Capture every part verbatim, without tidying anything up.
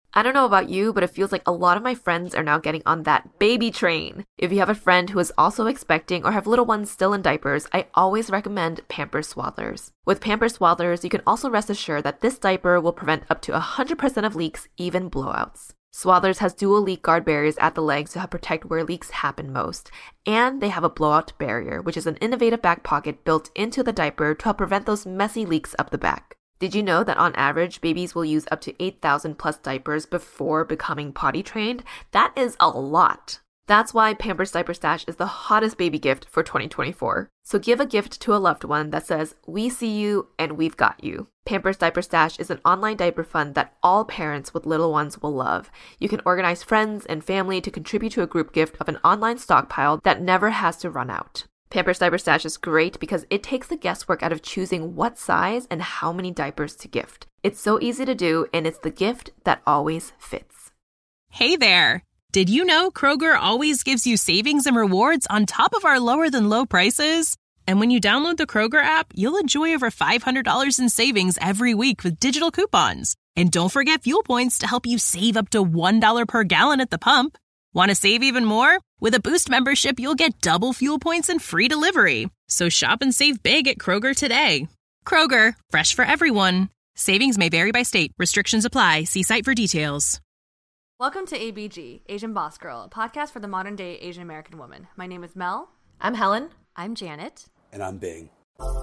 I don't know about you, but it feels like a lot of my friends are now getting on that baby train. If you have a friend who is also expecting or have little ones still in diapers, I always recommend Pampers Swaddlers. With Pampers Swaddlers, you can also rest assured that this diaper will prevent up to one hundred percent of leaks, even blowouts. Swaddlers has dual leak guard barriers at the legs to help protect where leaks happen most. And they have a blowout barrier, which is an innovative back pocket built into the diaper to help prevent those messy leaks up the back. Did you know that on average, babies will use up to eight thousand plus diapers before becoming potty trained? That is a lot. That's why Pampers Diaper Stash is the hottest baby gift for twenty twenty-four. So give a gift to a loved one that says, "We see you and we've got you." Pampers Diaper Stash is an online diaper fund that all parents with little ones will love. You can organize friends and family to contribute to a group gift of an online stockpile that never has to run out. Pampers Diaper Stash is great because it takes the guesswork out of choosing what size and how many diapers to gift. It's so easy to do, and it's the gift that always fits. Hey there! Did you know Kroger always gives you savings and rewards on top of our lower-than-low prices? And when you download the Kroger app, you'll enjoy over five hundred dollars in savings every week with digital coupons. And don't forget fuel points to help you save up to one dollar per gallon at the pump. Want to save even more? With a Boost membership, you'll get double fuel points and free delivery. So shop and save big at Kroger today. Kroger, fresh for everyone. Savings may vary by state. Restrictions apply. See site for details. Welcome to A B G, Asian Boss Girl, a podcast for the modern-day Asian American woman. My name is Mel. I'm Helen. I'm Janet. And I'm Bing.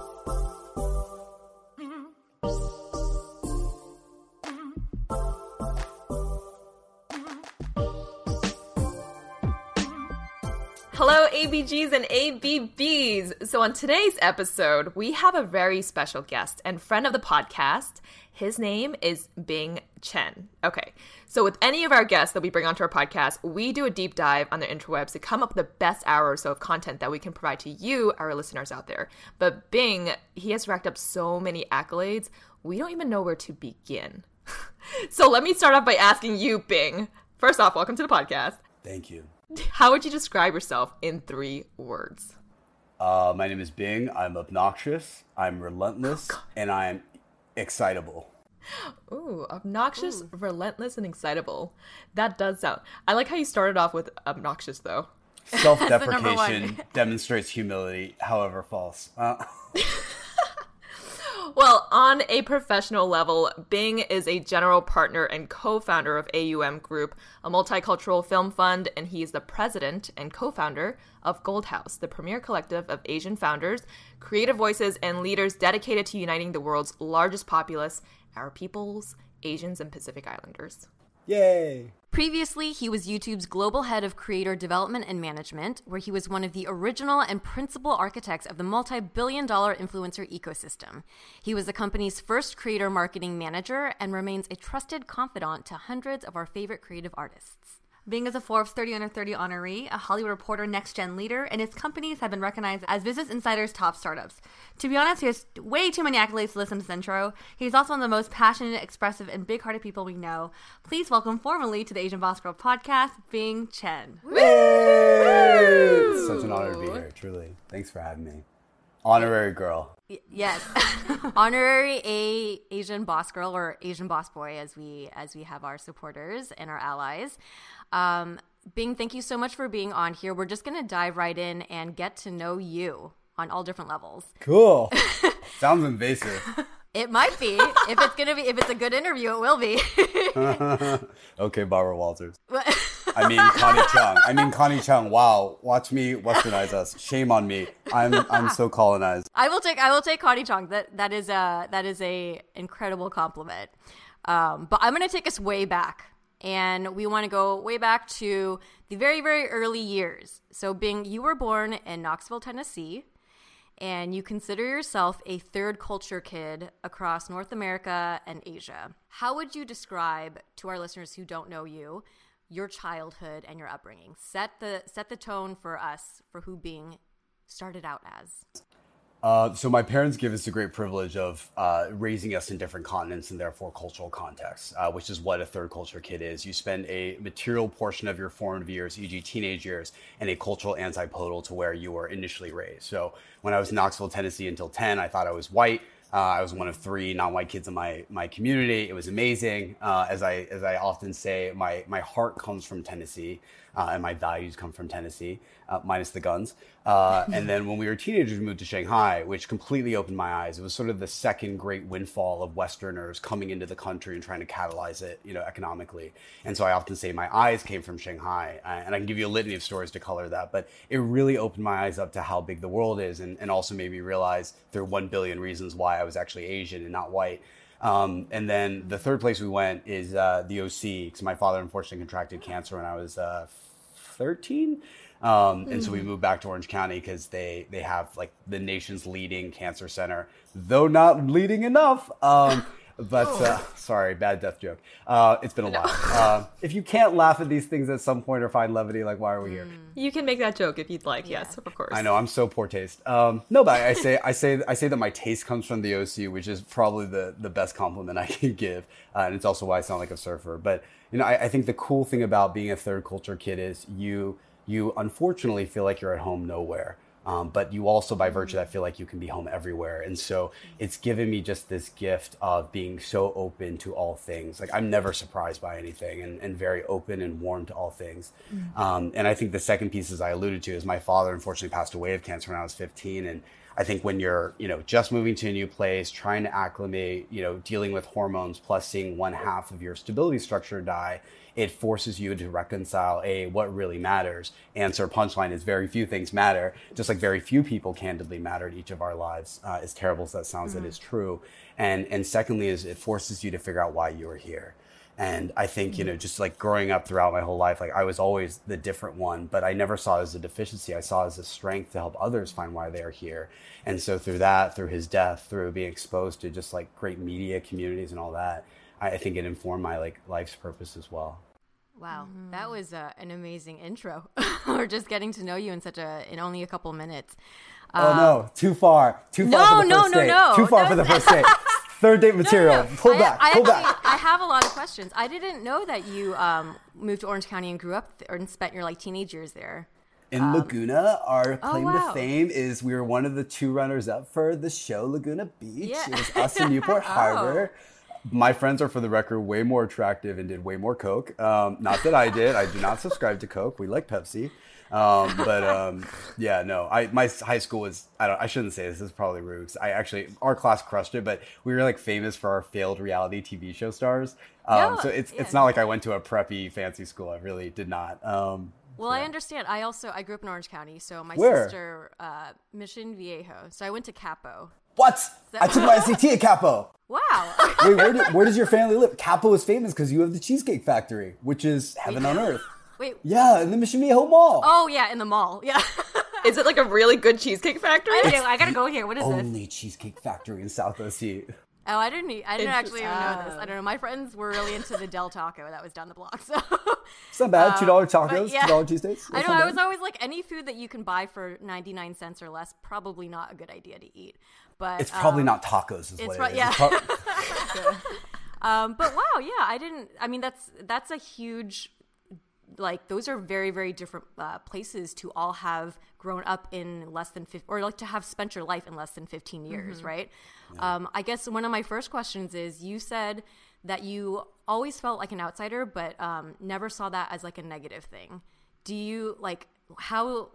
Hello, A B Gs and A B Bs. So on today's episode, we have a very special guest and friend of the podcast. His name is Bing Chen. Okay, so with any of our guests that we bring onto our podcast, we do a deep dive on the interwebs to come up with the best hour or so of content that we can provide to you, our listeners out there. But Bing, he has racked up so many accolades, we don't even know where to begin. So let me start off by asking you, Bing. First off, welcome to the podcast. Thank you. How would you describe yourself in three words? Uh, my name is Bing. I'm obnoxious, I'm relentless, oh, and I'm excitable. Ooh, obnoxious, Ooh. relentless, and excitable. That does sound... I like how you started off with obnoxious, though. Self-deprecation demonstrates humility, however false. Uh- Well, on a professional level, Bing is a general partner and co-founder of A U M Group, a multicultural film fund, and he's the president and co-founder of Gold House, the premier collective of Asian founders, creative voices, and leaders dedicated to uniting the world's largest populace, our peoples, Asians, and Pacific Islanders. Yay! Previously, he was YouTube's global head of creator development and management, where he was one of the original and principal architects of the multi-billion dollar influencer ecosystem. He was the company's first creator marketing manager and remains a trusted confidant to hundreds of our favorite creative artists. Bing is a Forbes thirty under thirty honoree, a Hollywood Reporter Next Gen leader, and his companies have been recognized as Business Insider's top startups. To be honest, he has way too many accolades to list in this intro. He's also one of the most passionate, expressive, and big-hearted people we know. Please welcome formally to the Asian Boss Girl podcast, Bing Chen. Woo! It's such an honor to be here, truly. Thanks for having me. Honorary girl. Y- yes. Honorary A Asian Boss Girl, or Asian Boss Boy, as we as we have our supporters and our allies. Um, Bing, thank you so much for being on here. We're just going to dive right in and get to know you on all different levels. Cool. Sounds invasive. It might be. If it's going to be, if it's a good interview, it will be. Okay, Barbara Walters. I mean, Connie Chung. I mean, Connie Chung. Wow. Watch me westernize us. Shame on me. I'm, I'm so colonized. I will take, I will take Connie Chung. That, that is a, that is a incredible compliment. Um, but I'm going to take us way back. And we want to go way back to the very, very early years. So, Bing, you were born in Knoxville, Tennessee, and you consider yourself a third culture kid across North America and Asia. How would you describe to our listeners who don't know you, your childhood and your upbringing? Set the set the tone for us for who Bing started out as. Uh, so my parents give us the great privilege of uh, raising us in different continents and therefore cultural contexts, uh, which is what a third culture kid is. You spend a material portion of your formative years, for example teenage years, in a cultural antipodal to where you were initially raised. So when I was in Knoxville, Tennessee until ten, I thought I was white. Uh, I was one of three non-white kids in my my community. It was amazing. Uh, as I as I often say, my my heart comes from Tennessee, uh, and my values come from Tennessee, uh, minus the guns. Uh, and then when we were teenagers, we moved to Shanghai, which completely opened my eyes. It was sort of the second great windfall of Westerners coming into the country and trying to catalyze it, you know, economically. And so I often say my eyes came from Shanghai, uh, and I can give you a litany of stories to color that. But it really opened my eyes up to how big the world is, and, and also made me realize there are one billion reasons why I was actually Asian and not white. Um, and then the third place we went is uh, the O C, because my father unfortunately contracted cancer when I was uh, thirteen. Um, and so we moved back to Orange County because they, they have like the nation's leading cancer center, though not leading enough. Um, but uh, sorry, bad death joke. Uh, it's been a while. Uh, if you can't laugh at these things at some point or find levity, like, why are we here? You can make that joke if you'd like. Yeah. Yes, of course. I know, I'm so poor taste. Um, no, but I say I say I say that my taste comes from the O C, which is probably the the best compliment I can give, uh, and it's also why I sound like a surfer. But you know, I, I think the cool thing about being a third culture kid is you. You unfortunately feel like you're at home nowhere, um, but you also, by virtue of that, feel like you can be home everywhere. And so it's given me just this gift of being so open to all things. Like I'm never surprised by anything, and, and very open and warm to all things. Mm-hmm. Um, and I think the second piece, as I alluded to, is my father unfortunately passed away of cancer when I was fifteen. And I think when you're, you know, just moving to a new place, trying to acclimate, you know, dealing with hormones, plus seeing one half of your stability structure die, it forces you to reconcile, A, what really matters. Answer, punchline is very few things matter, just like very few people candidly matter in each of our lives. Uh, as terrible as that sounds, mm-hmm. It is true. And and secondly is it forces you to figure out why you are here. And I think, you know, just like growing up throughout my whole life, like I was always the different one, but I never saw it as a deficiency. I saw it as a strength to help others find why they are here. And so through that, through his death, through being exposed to just like great media communities and all that, I, I think it informed my like life's purpose as well. Wow, mm-hmm. That was uh, an amazing intro. We're just getting to know you in such a in only a couple minutes. Oh um, no, too far, too far no, for the no, first no, date. No, too far no. for the first date. Third date material. No, no, no. Pull I, back. I pull actually, back. I have a lot of questions. I didn't know that you um, moved to Orange County and grew up th- or and spent your like teenage years there. In um, Laguna, our claim oh, wow. to fame is we were one of the two runners up for the show Laguna Beach. Yeah. It was us in Newport Harbor. Oh. My friends are, for the record, way more attractive and did way more coke. Um, not that I did. I do not subscribe to coke. We like Pepsi. Um, but um, yeah, no. I my high school was. I don't. I shouldn't say this. This is probably rude. 'Cause I actually our class crushed it, but we were like famous for our failed reality T V show stars. Um, no, so it's yeah. it's not like I went to a preppy fancy school. I really did not. Um, Well, so. I understand. I also I grew up in Orange County, so my Where? sister uh, Mission Viejo. So I went to Capo. What? That- I took my S A T at Capo. Wow. Wait, where, do, where does your family live? Capo is famous because you have the Cheesecake Factory, which is heaven on earth. Wait. Yeah, in the Mission Viejo Mall. Oh yeah, in the mall. Yeah. Is it like a really good cheesecake factory? I, know, I gotta go here. What is this? Only Cheesecake Factory in South O C. Oh, I didn't. I didn't actually even know this. Uh, I don't know. My friends were really into the Del Taco that was down the block. So It's not bad. Two dollar Um, tacos, yeah. two dollar cheesesteaks. I know. I was always like, any food that you can buy for ninety nine cents or less, probably not a good idea to eat. But It's probably um, not tacos, is it's what pro- it is. yeah. It's pro- um, but wow, yeah, I didn't. I mean, that's that's a huge. Like those are very very different uh, places to all have grown up in less than fifteen, or like to have spent your life in less than fifteen years, mm-hmm. right? Yeah. Um, I guess one of my first questions is, you said that you always felt like an outsider, but um, never saw that as like a negative thing. Do you like how?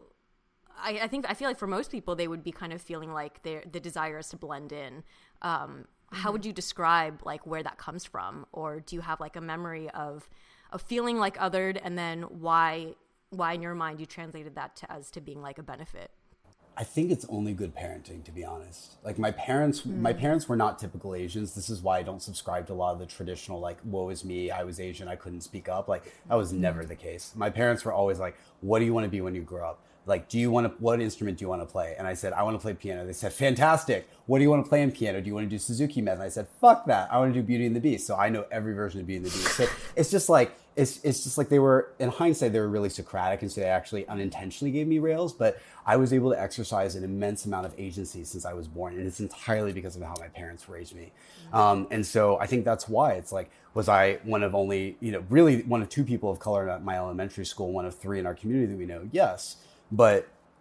I, I think I feel like for most people they would be kind of feeling like the desire is to blend in. Um, mm-hmm. How would you describe like where that comes from, or do you have like a memory of of feeling like othered, and then why why in your mind you translated that to as to being like a benefit? I think it's only good parenting, to be honest. Like my parents, mm. my parents were not typical Asians. This is why I don't subscribe to a lot of the traditional, like, woe is me, I was Asian, I couldn't speak up. Like that was mm. never the case. My parents were always like, what do you want to be when you grow up? Like, do you want to, what instrument do you want to play? And I said, I want to play piano. They said, fantastic. What do you want to play in piano? Do you want to do Suzuki method? And I said, fuck that. I want to do Beauty and the Beast. So I know every version of Beauty and the Beast. So it's just like, it's it's just like they were, in hindsight, they were really Socratic. And so they actually unintentionally gave me rails. But I was able to exercise an immense amount of agency since I was born. And it's entirely because of how my parents raised me. Mm-hmm. Um, and so I think that's why it's like, was I one of only, you know, really one of two people of color at my elementary school, one of three in our community that we know? Yes. But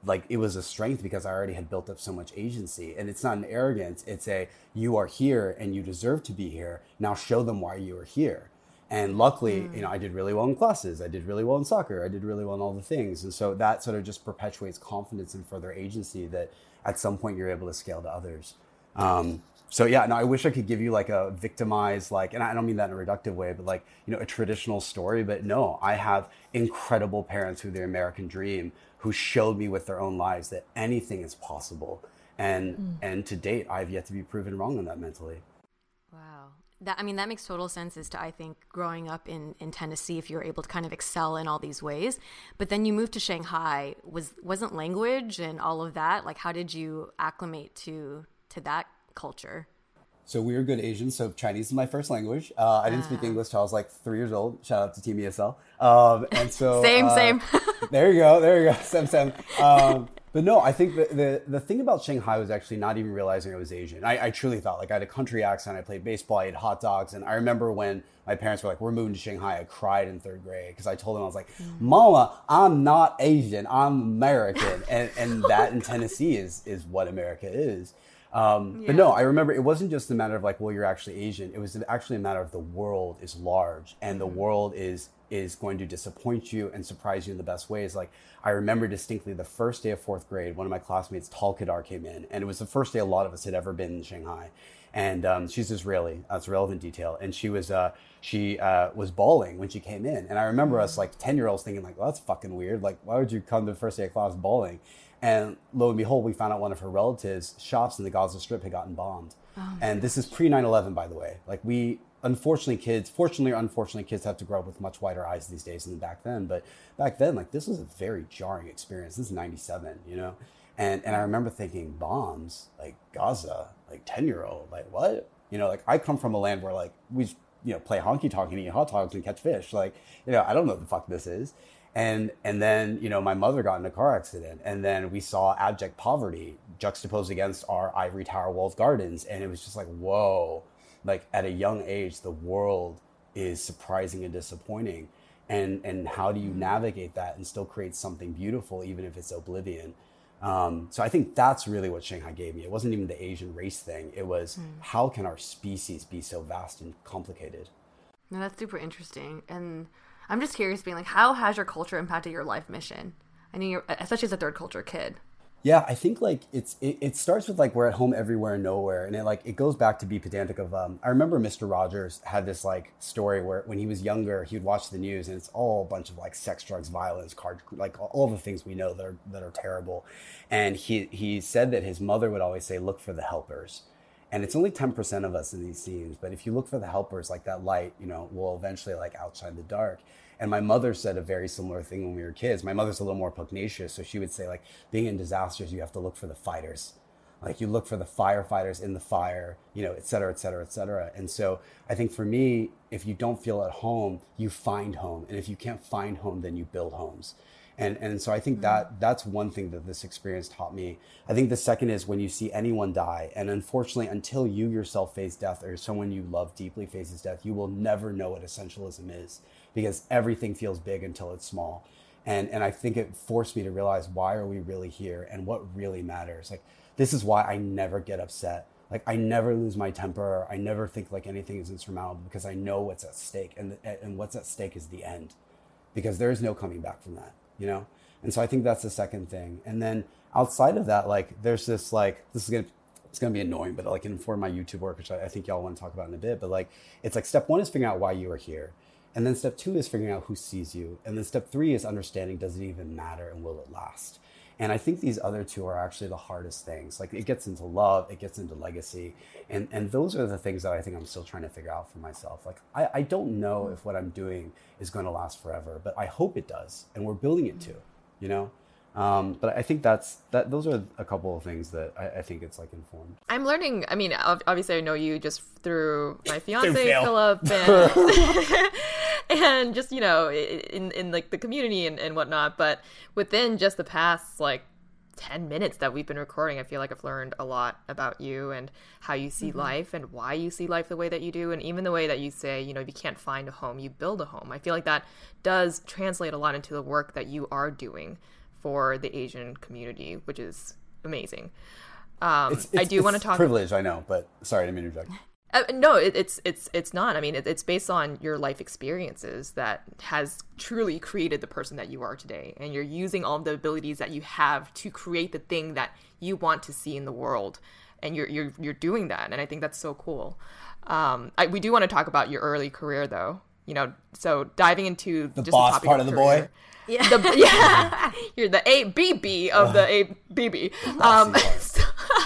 like it was a strength because I already had built up so much agency. And it's not an arrogance. It's a, you are here and you deserve to be here. Now show them why you are here. And luckily, mm. you know, I did really well in classes. I did really well in soccer. I did really well in all the things. And so that sort of just perpetuates confidence and further agency that at some point you're able to scale to others. Um, so yeah, no, I wish I could give you like a victimized, like, and I don't mean that in a reductive way, but like, you know, a traditional story. But no, I have incredible parents who the American dream, who showed me with their own lives that anything is possible. And mm. and to date, I've yet to be proven wrong on that mentally. Wow. That, I mean, that makes total sense as to, I think, growing up in, in Tennessee, if you were able to kind of excel in all these ways. But then you moved to Shanghai. Was, wasn't language and all of that, like, how did you acclimate to to that culture? So we were good Asians. So Chinese is my first language. Uh, I didn't uh. speak English till I was like three years old. Shout out to Team E S L. Um, and so same, uh, same. There you go. There you go. Same, same. Um, but no, I think the, the the thing about Shanghai was actually not even realizing I was Asian. I, I truly thought like I had a country accent. I played baseball. I ate hot dogs. And I remember when my parents were like, "We're moving to Shanghai," I cried in third grade because I told them, I was like, "Mama, I'm not Asian. I'm American." And and that in Tennessee is is what America is. Um, yeah. But no, I remember it wasn't just a matter of like, well, you're actually Asian. It was actually a matter of the world is large and the world is is going to disappoint you and surprise you in the best ways. Like I remember distinctly the first day of fourth grade, one of my classmates, Tal Kadar, came in, and it was the first day a lot of us had ever been in Shanghai. And um, she's Israeli. That's a relevant detail. And she was uh, she uh, was bawling when she came in. And I remember us like ten year olds thinking like, well, that's fucking weird. Like, why would you come to the first day of class bawling? And lo and behold, we found out one of her relatives' shops in the Gaza Strip had gotten bombed. Oh and this is pre nine eleven, by the way. Like we, unfortunately, kids, fortunately or unfortunately, kids have to grow up with much wider eyes these days than back then. But back then, like this was a very jarring experience. This is ninety-seven, you know? And and I remember thinking, bombs, like Gaza, like ten year old, like what? You know, like I come from a land where like we, you know, play honky tonk and eat hot dogs and catch fish. Like, you know, I don't know what the fuck this is. And and then, you know, my mother got in a car accident, and then we saw abject poverty juxtaposed against our ivory tower walled gardens. And it was just like, whoa, like at a young age, the world is surprising and disappointing. And and how do you navigate that and still create something beautiful, even if it's oblivion? Um, so I think that's really what Shanghai gave me. It wasn't even the Asian race thing. It was mm. how can our species be so vast and complicated? No, that's super interesting. And I'm just curious, being like, how has your culture impacted your life mission? I know you're, especially as a third culture kid. Yeah, I think like it's it, it starts with like we're at home everywhere and nowhere, and it like it goes back to be pedantic of um I remember Mister Rogers had this like story where when he was younger he would watch the news and it's all a bunch of like sex, drugs, violence, card, like all the things we know that are that are terrible, and he he said that his mother would always say, look for the helpers. And it's only ten percent of us in these scenes, but if you look for the helpers, like that light, you know, will eventually like outshine the dark. And my mother said a very similar thing when we were kids. My mother's a little more pugnacious, so she would say, like, being in disasters, you have to look for the fighters. Like, you look for the firefighters in the fire, you know, et cetera, et cetera, et cetera. And so I think for me, if you don't feel at home, you find home. And if you can't find home, then you build homes. And and so I think that that's one thing that this experience taught me. I think the second is when you see anyone die, and unfortunately, until you yourself face death or someone you love deeply faces death, you will never know what essentialism is, because everything feels big until it's small. And and I think it forced me to realize, why are we really here and what really matters? Like, this is why I never get upset. Like, I never lose my temper. I never think like anything is insurmountable, because I know what's at stake, and and what's at stake is the end, because there is no coming back from that. You know? And so I think that's the second thing. And then outside of that, like there's this, like, this is going to, it's going to be annoying, but like inform my YouTube work, which I, I think y'all want to talk about in a bit, but like, it's like step one is figuring out why you are here. And then step two is figuring out who sees you. And then step three is understanding, does it even matter and will it last? And I think these other two are actually the hardest things. Like, it gets into love, it gets into legacy. And and those are the things that I think I'm still trying to figure out for myself. Like, I, I don't know if what I'm doing is going to last forever, but I hope it does. And we're building it to, you know? Um, but I think that's, that those are a couple of things that I, I think it's like informed. I'm learning, I mean, obviously I know you just through my fiance, Philip, and, and just, you know, in, in like the community and, and whatnot. But within just the past like ten minutes that we've been recording, I feel like I've learned a lot about you and how you see mm-hmm. life and why you see life the way that you do. And even the way that you say, you know, if you can't find a home, you build a home. I feel like that does translate a lot into the work that you are doing for the Asian community, which is amazing. Um, it's, it's, I do want to talk. Privilege, I know, but sorry to interject. Uh, no, it, it's it's it's not. I mean, it, it's based on your life experiences that has truly created the person that you are today, and you're using all the abilities that you have to create the thing that you want to see in the world, and you're you're you're doing that, and I think that's so cool. Um, I, we do want to talk about your early career, though. You know, so diving into the just boss the topic part of, of the career. boy. Yeah, the, yeah. You're the A B B of the A B B. Um, so,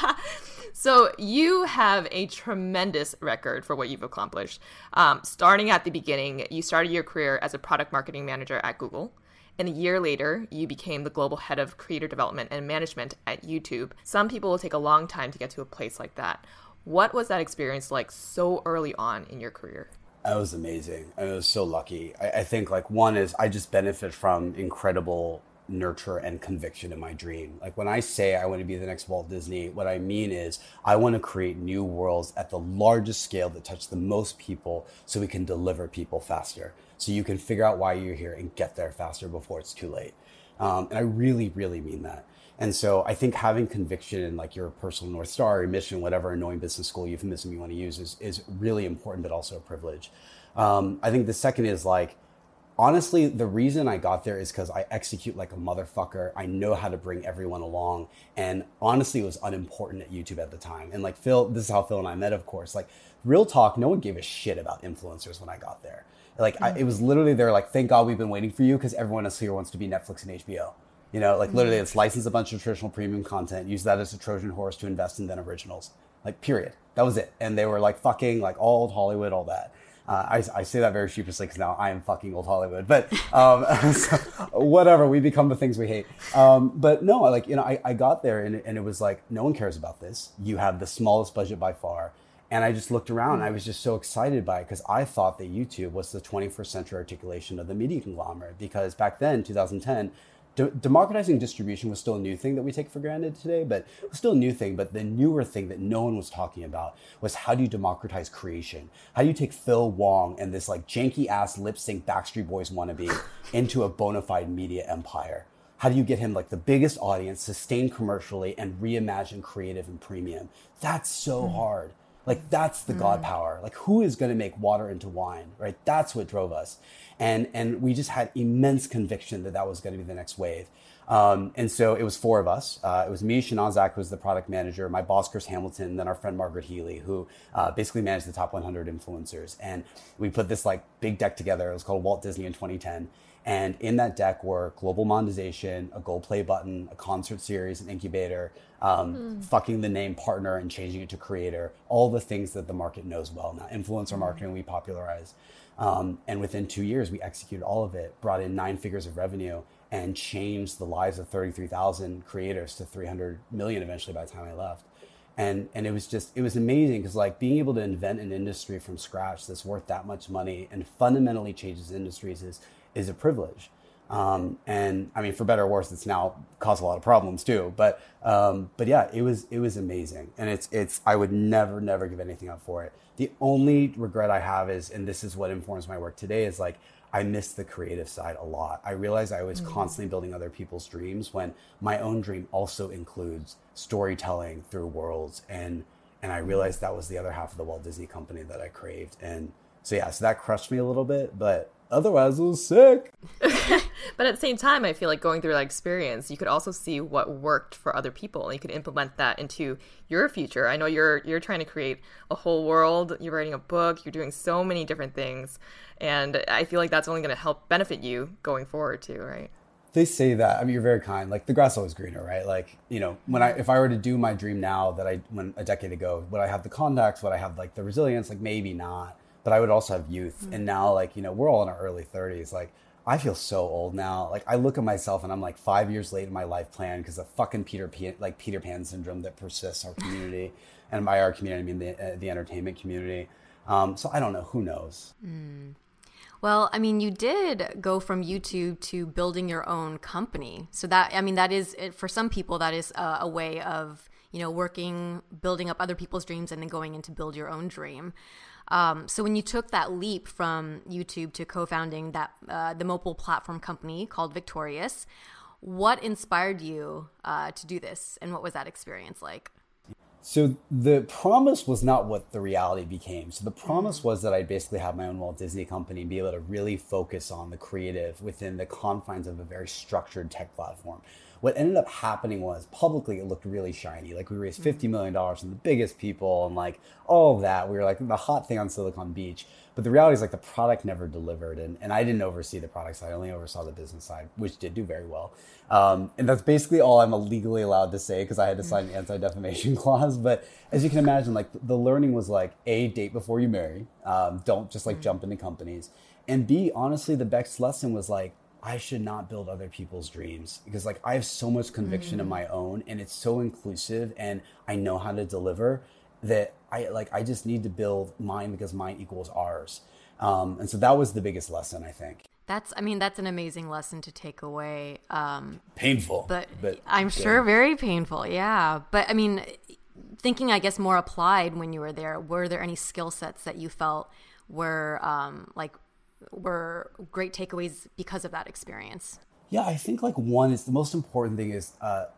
so you have a tremendous record for what you've accomplished. Um, starting at the beginning, you started your career as a product marketing manager at Google. And a year later, you became the global head of creator development and management at YouTube. Some people will take a long time to get to a place like that. What was that experience like so early on in your career? That was amazing. I was so lucky. I, I think like one is I just benefit from incredible nurture and conviction in my dream. Like when I say I want to be the next Walt Disney, what I mean is I want to create new worlds at the largest scale that touch the most people so we can deliver people faster. So you can figure out why you're here and get there faster before it's too late. Um, and I really, really mean that. And so I think having conviction in like your personal North Star or mission, whatever annoying business school euphemism you want to use is, is really important, but also a privilege. Um, I think the second is like, honestly, the reason I got there is because I execute like a motherfucker. I know how to bring everyone along. And honestly, it was unimportant at YouTube at the time. And like Phil, this is how Phil and I met, of course. Like real talk, no one gave a shit about influencers when I got there. Like mm-hmm. I, it was literally, they're like, thank God we've been waiting for you because everyone else here wants to be Netflix and H B O. You know, like literally it's license a bunch of traditional premium content, use that as a Trojan horse to invest in then originals. Like period. That was it. And they were like fucking like all old Hollywood, all that. Uh, I, I say that very sheepishly because now I am fucking old Hollywood, but um, so, whatever, we become the things we hate. Um, but no, like, you know, I, I got there and, and it was like, no one cares about this. You have the smallest budget by far. And I just looked around and I was just so excited by it because I thought that YouTube was the twenty-first century articulation of the media conglomerate because back then, two thousand ten, De- democratizing distribution was still a new thing that we take for granted today, but it was still a new thing. But the newer thing that no one was talking about was how do you democratize creation? How do you take Phil Wong and this like janky ass lip sync Backstreet Boys wannabe into a bona fide media empire? How do you get him like the biggest audience, sustained commercially, and reimagine creative and premium? That's so mm. hard. Like that's the mm. God power. Like who is going to make water into wine, right? That's what drove us. And and we just had immense conviction that that was going to be the next wave. Um, and so it was four of us. Uh, it was me, Shannon Zach, who was the product manager, my boss, Chris Hamilton, and then our friend Margaret Healy, who uh, basically managed the top one hundred influencers. And we put this like big deck together. It was called Walt Disney in twenty ten. And in that deck were global monetization, a gold play button, a concert series, an incubator, um, mm. fucking the name partner and changing it to creator, all the things that the market knows well. Now, influencer marketing we popularized. Um, and within two years, we executed all of it, brought in nine figures of revenue, and changed the lives of thirty-three thousand creators to three hundred million eventually by the time I left. And and it was just, it was amazing because like being able to invent an industry from scratch that's worth that much money and fundamentally changes industries is is a privilege. Um, and I mean, for better or worse, it's now caused a lot of problems too. But um, but yeah, it was it was amazing, and it's it's I would never never give anything up for it. The only regret I have is, and this is what informs my work today, is like I miss the creative side a lot. I realized I was mm-hmm. constantly building other people's dreams when my own dream also includes storytelling through worlds, and and I realized that was the other half of the Walt Disney Company that I craved. And so yeah, so that crushed me a little bit, but otherwise it was sick. But at the same time, I feel like going through that experience, you could also see what worked for other people, and you could implement that into your future. I know you're you're trying to create a whole world, you're writing a book, you're doing so many different things, and I feel like that's only going to help benefit you going forward too, right? They say that. I mean, you're very kind. Like the grass is always greener, right? Like, you know, when I if I were to do my dream now that I when a decade ago, would I have the contacts? Would I have like the resilience? Like maybe not. But I would also have youth. Mm-hmm. And now, like, you know, we're all in our early thirties. Like, I feel so old now. Like, I look at myself and I'm like five years late in my life plan because of fucking Peter Pan, like Peter Pan syndrome that persists our community. And by our community, I mean the, uh, the entertainment community. Um, so I don't know. Who knows? Mm. Well, I mean, you did go from YouTube to building your own company. So that, I mean, that is, for some people, that is a, a way of, you know, working, building up other people's dreams and then going in to build your own dream. Um, so when you took that leap from YouTube to co-founding that uh, the mobile platform company called Victorious, What inspired you uh, to do this, and what was that experience like? So the promise was not what the reality became. So the promise was that I'd basically have my own Walt Disney Company and be able to really focus on the creative within the confines of a very structured tech platform. What ended up happening was publicly it looked really shiny. Like we raised fifty million dollars from the biggest people and like all of that. We were like the hot thing on Silicon Beach. But the reality is like the product never delivered. And, and I didn't oversee the product side. I only oversaw the business side, which did do very well. Um, and that's basically all I'm legally allowed to say because I had to sign an anti-defamation clause. But as you can imagine, like the learning was like, A, date before you marry. Um, don't just like jump into companies. And B, honestly, the best lesson was like, I should not build other people's dreams because like I have so much conviction mm-hmm. in my own and it's so inclusive and I know how to deliver that I like I just need to build mine because mine equals ours. Um, and so that was the biggest lesson, I think. That's I mean, that's an amazing lesson to take away. Um, painful. But, but I'm good. Sure very painful, yeah. But I mean, thinking I guess more applied when you were there, were there any skill sets that you felt were um, like were great takeaways because of that experience? Yeah, I think like one is the most important thing is uh,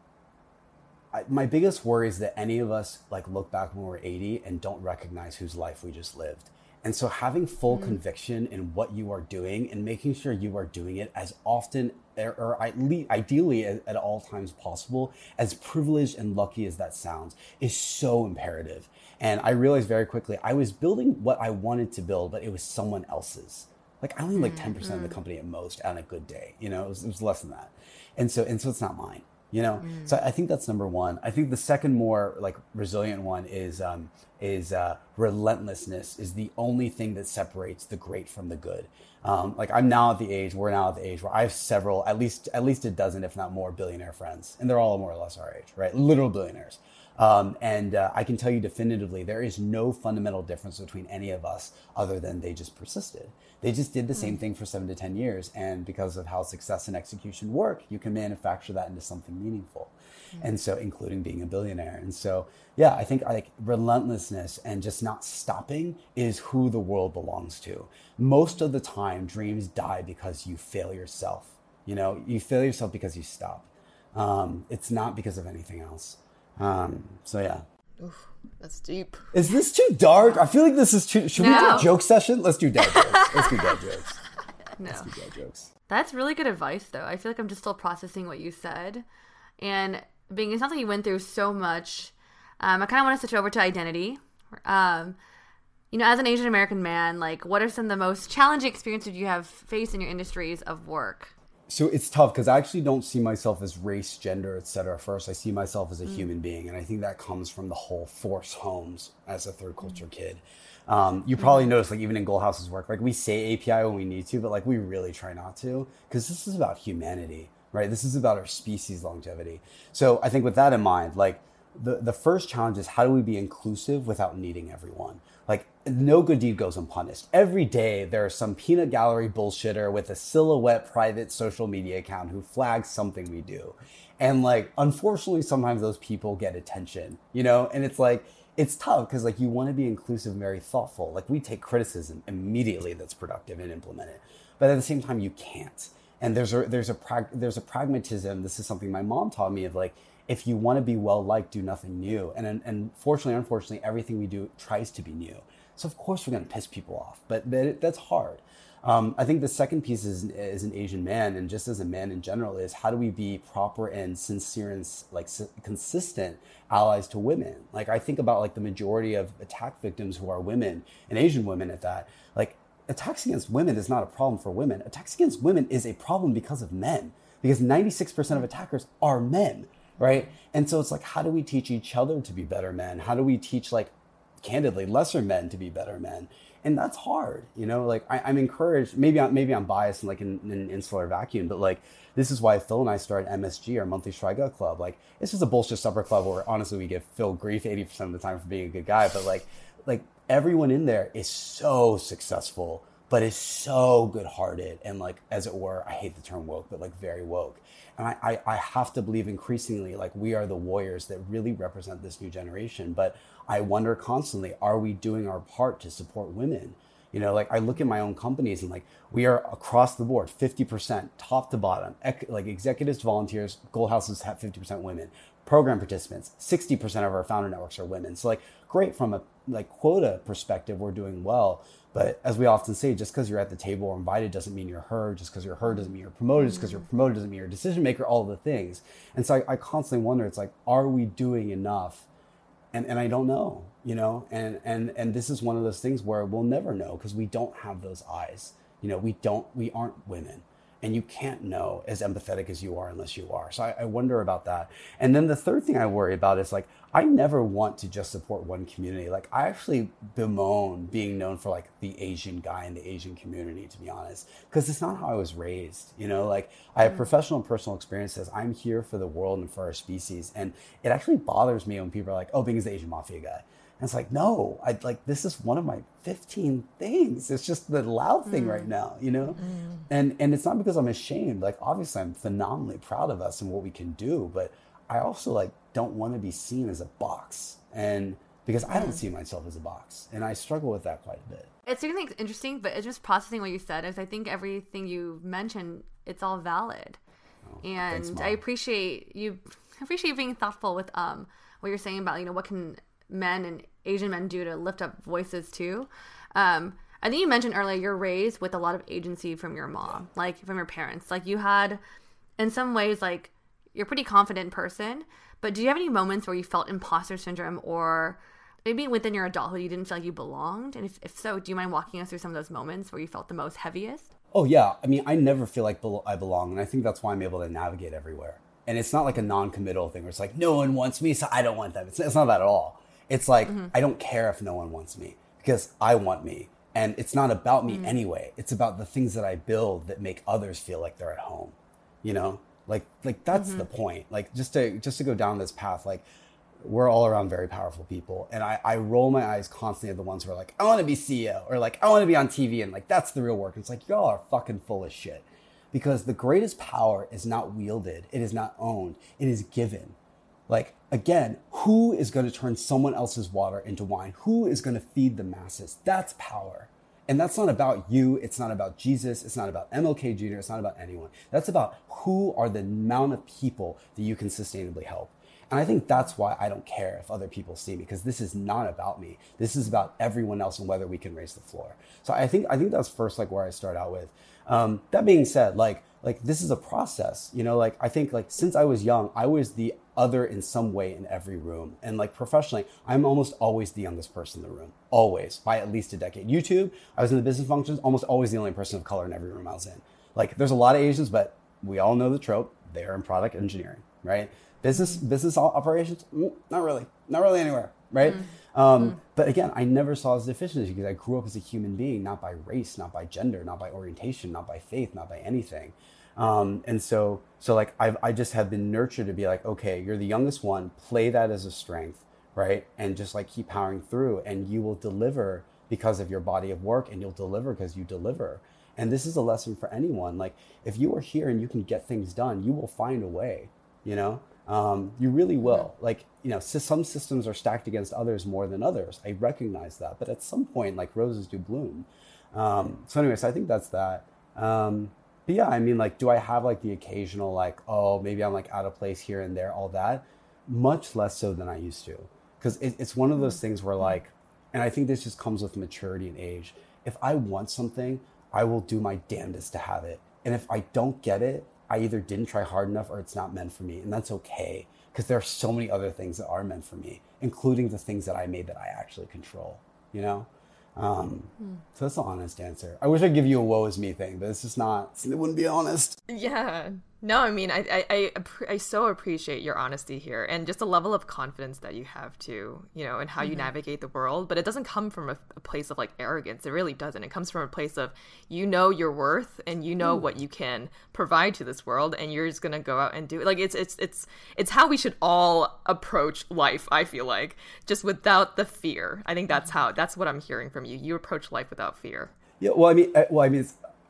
I, my biggest worry is that any of us like look back when we're eighty and don't recognize whose life we just lived. And so having full mm-hmm. conviction in what you are doing and making sure you are doing it as often or, or ideally at, at all times possible, as privileged and lucky as that sounds, is so imperative. And I realized very quickly I was building what I wanted to build, but it was someone else's. Like I only like ten percent mm-hmm. of the company at most on a good day, you know, it was, it was less than that. And so, and so it's not mine, you know? Mm-hmm. So I think that's number one. I think the second more like resilient one is, um, is uh, relentlessness is the only thing that separates the great from the good. Um, like I'm now at the age, we're now at the age where I have several, at least, at least a dozen, if not more billionaire friends. And they're all more or less our age, right? Literal billionaires. Um, and uh, I can tell you definitively, there is no fundamental difference between any of us other than they just persisted. They just did the mm-hmm. same thing for seven to ten years. And because of how success and execution work, you can manufacture that into something meaningful. Mm-hmm. And so including being a billionaire. And so, yeah, I think like relentlessness and just not stopping is who the world belongs to. Most of the time, dreams die because you fail yourself. You know, you fail yourself because you stop. Um, it's not because of anything else. Um, so yeah. Oof, that's deep. Is this too dark? I feel like this is too, should no. we do a joke session? Let's do dad jokes. Let's do dad jokes. No. Let's do dad jokes. That's really good advice though. I feel like I'm just still processing what you said. And being, it sounds like you went through so much. Um, I kind of want to switch over to identity. Um, you know, as an Asian American man, like what are some of the most challenging experiences you have faced in your industries of work? So it's tough because I actually don't see myself as race, gender, et cetera first. I see myself as a mm. human being. And I think that comes from the whole Force Homes as a third culture mm. kid. Um, you probably mm. notice like even in Goldhouse's work, like we say A P I when we need to, but like we really try not to because this is about humanity, right? This is about our species longevity. So I think with that in mind, like the, the first challenge is how do we be inclusive without needing everyone? Like no good deed goes unpunished. Every day there's some peanut gallery bullshitter with a silhouette private social media account who flags something we do. And like, unfortunately, sometimes those people get attention, you know? And it's like, it's tough because like you want to be inclusive and very thoughtful. Like we take criticism immediately that's productive and implement it. But at the same time, you can't. And there's a, there's a, prag- there's a pragmatism. This is something my mom taught me of like, if you want to be well-liked, do nothing new. And, and fortunately, unfortunately, everything we do tries to be new. So of course we're going to piss people off, but, but it, that's hard. Um, I think the second piece is, as an Asian man, and just as a man in general, is how do we be proper and sincere and like consistent allies to women? Like I think about like the majority of attack victims who are women, and Asian women at that. Like attacks against women is not a problem for women. Attacks against women is a problem because of men, because ninety-six percent of attackers are men. Right. And so it's like, how do we teach each other to be better men? How do we teach, like, candidly, lesser men to be better men? And that's hard. You know, like I, I'm encouraged. Maybe I'm, maybe I'm biased in like in, in an insular vacuum, but like this is why Phil and I started M S G, our monthly Strikeout Club. Like it's just a bullshit supper club where honestly we give Phil grief eighty percent of the time for being a good guy. But like, like everyone in there is so successful, but is so good-hearted and like, as it were, I hate the term woke, but like very woke. And I, I, I have to believe increasingly like we are the warriors that really represent this new generation. But I wonder constantly, are we doing our part to support women? You know, like I look at my own companies and like we are across the board, fifty percent top to bottom, ec- like executives, volunteers, Gold Houses have fifty percent women, program participants, sixty percent of our founder networks are women. So like great from a like quota perspective, we're doing well. But as we often say, just because you're at the table or invited doesn't mean you're heard. Just because you're heard doesn't mean you're promoted. Just because you're promoted doesn't mean you're a decision maker, all of the things. And so I, I constantly wonder, it's like, are we doing enough? And and I don't know, you know, and, and, and this is one of those things where we'll never know because we don't have those eyes. You know, we don't, we aren't women. And you can't know as empathetic as you are unless you are. So I, I wonder about that. And then the third thing I worry about is like, I never want to just support one community. Like I actually bemoan being known for like the Asian guy in the Asian community, to be honest, because it's not how I was raised. You know, like I have professional and personal experiences. I'm here for the world and for our species. And it actually bothers me when people are like, oh, Bing is the Asian mafia guy. And it's like, no, I like, this is one of my fifteen things. It's just the loud thing mm. right now, you know? Mm. And and it's not because I'm ashamed. Like, obviously I'm phenomenally proud of us and what we can do, but I also like don't want to be seen as a box. And because I don't see myself as a box. And I struggle with that quite a bit. It's really interesting, but it's just processing what you said is I think everything you mentioned, it's all valid. Oh, and thanks, I appreciate you I appreciate you being thoughtful with um what you're saying about, you know, what can men and Asian men do to lift up voices too. Um, I think you mentioned earlier you're raised with a lot of agency from your mom, like from your parents. Like you had, in some ways, like you're a pretty confident person, but do you have any moments where you felt imposter syndrome or maybe within your adulthood you didn't feel like you belonged? And if, if so, do you mind walking us through some of those moments where you felt the most heaviest? Oh yeah. I mean, I never feel like I belong. And I think that's why I'm able to navigate everywhere. And it's not like a non-committal thing where it's like, no one wants me, so I don't want them. It's, it's not that at all. It's like, mm-hmm. I don't care if no one wants me because I want me. And it's not about me mm-hmm. anyway. It's about the things that I build that make others feel like they're at home. You know, like, like that's mm-hmm. the point. Like just to, just to go down this path, like we're all around very powerful people. And I, I roll my eyes constantly at the ones who are like, I want to be C E O or like, I want to be on T V. And like, that's the real work. And it's like, y'all are fucking full of shit because the greatest power is not wielded. It is not owned. It is given. Like, again, who is going to turn someone else's water into wine? Who is going to feed the masses? That's power. And that's not about you. It's not about Jesus. It's not about M L K Junior It's not about anyone. That's about who are the amount of people that you can sustainably help. And I think that's why I don't care if other people see me, because this is not about me. This is about everyone else and whether we can raise the floor. So I think I think that's first like where I start out with. Um, that being said, like like this is a process, you know, like I think like since I was young, I was the other in some way in every room. And like professionally, I'm almost always the youngest person in the room, always, by at least a decade. YouTube, I was in the business functions, almost always the only person of color in every room I was in. Like there's a lot of Asians, but we all know the trope. They're in product engineering, right? Business business operations, not really, not really anywhere, right? Mm. Um, mm. But again, I never saw as deficiency because I grew up as a human being, not by race, not by gender, not by orientation, not by faith, not by anything. Um, and so, so like I've, I just have been nurtured to be like, okay, you're the youngest one, play that as a strength, right? And just like keep powering through and you will deliver because of your body of work and you'll deliver because you deliver. And this is a lesson for anyone. Like if you are here and you can get things done, you will find a way, you know? Um, you really will. Like, you know, some systems are stacked against others more than others. I recognize that, but at some point, like roses do bloom. Um, so anyways, I think that's that. Um, but yeah, I mean, like, do I have like the occasional, like, oh, maybe I'm like out of place here and there, all that? Much less so than I used to. Because it, it's one of those things where like, and I think this just comes with maturity and age. If I want something, I will do my damnedest to have it. And if I don't get it, I either didn't try hard enough or it's not meant for me. And that's okay, because there are so many other things that are meant for me, including the things that I made that I actually control, you know? Um, mm. So that's the honest answer. I wish I'd give you a woe is me thing, but it's just not, it wouldn't be honest. Yeah. No, I mean, I, I, I, I so appreciate your honesty here and just a level of confidence that you have to, you know, and how mm-hmm. you navigate the world. But it doesn't come from a, a place of like arrogance. It really doesn't. It comes from a place of, you know, your worth and you know mm. what you can provide to this world and you're just going to go out and do it. Like it's, it's, it's, it's how we should all approach life. I feel like just without the fear. I think that's how, that's what I'm hearing from you. You approach life without fear. Yeah. Well, I mean, I, well, I mean, it's,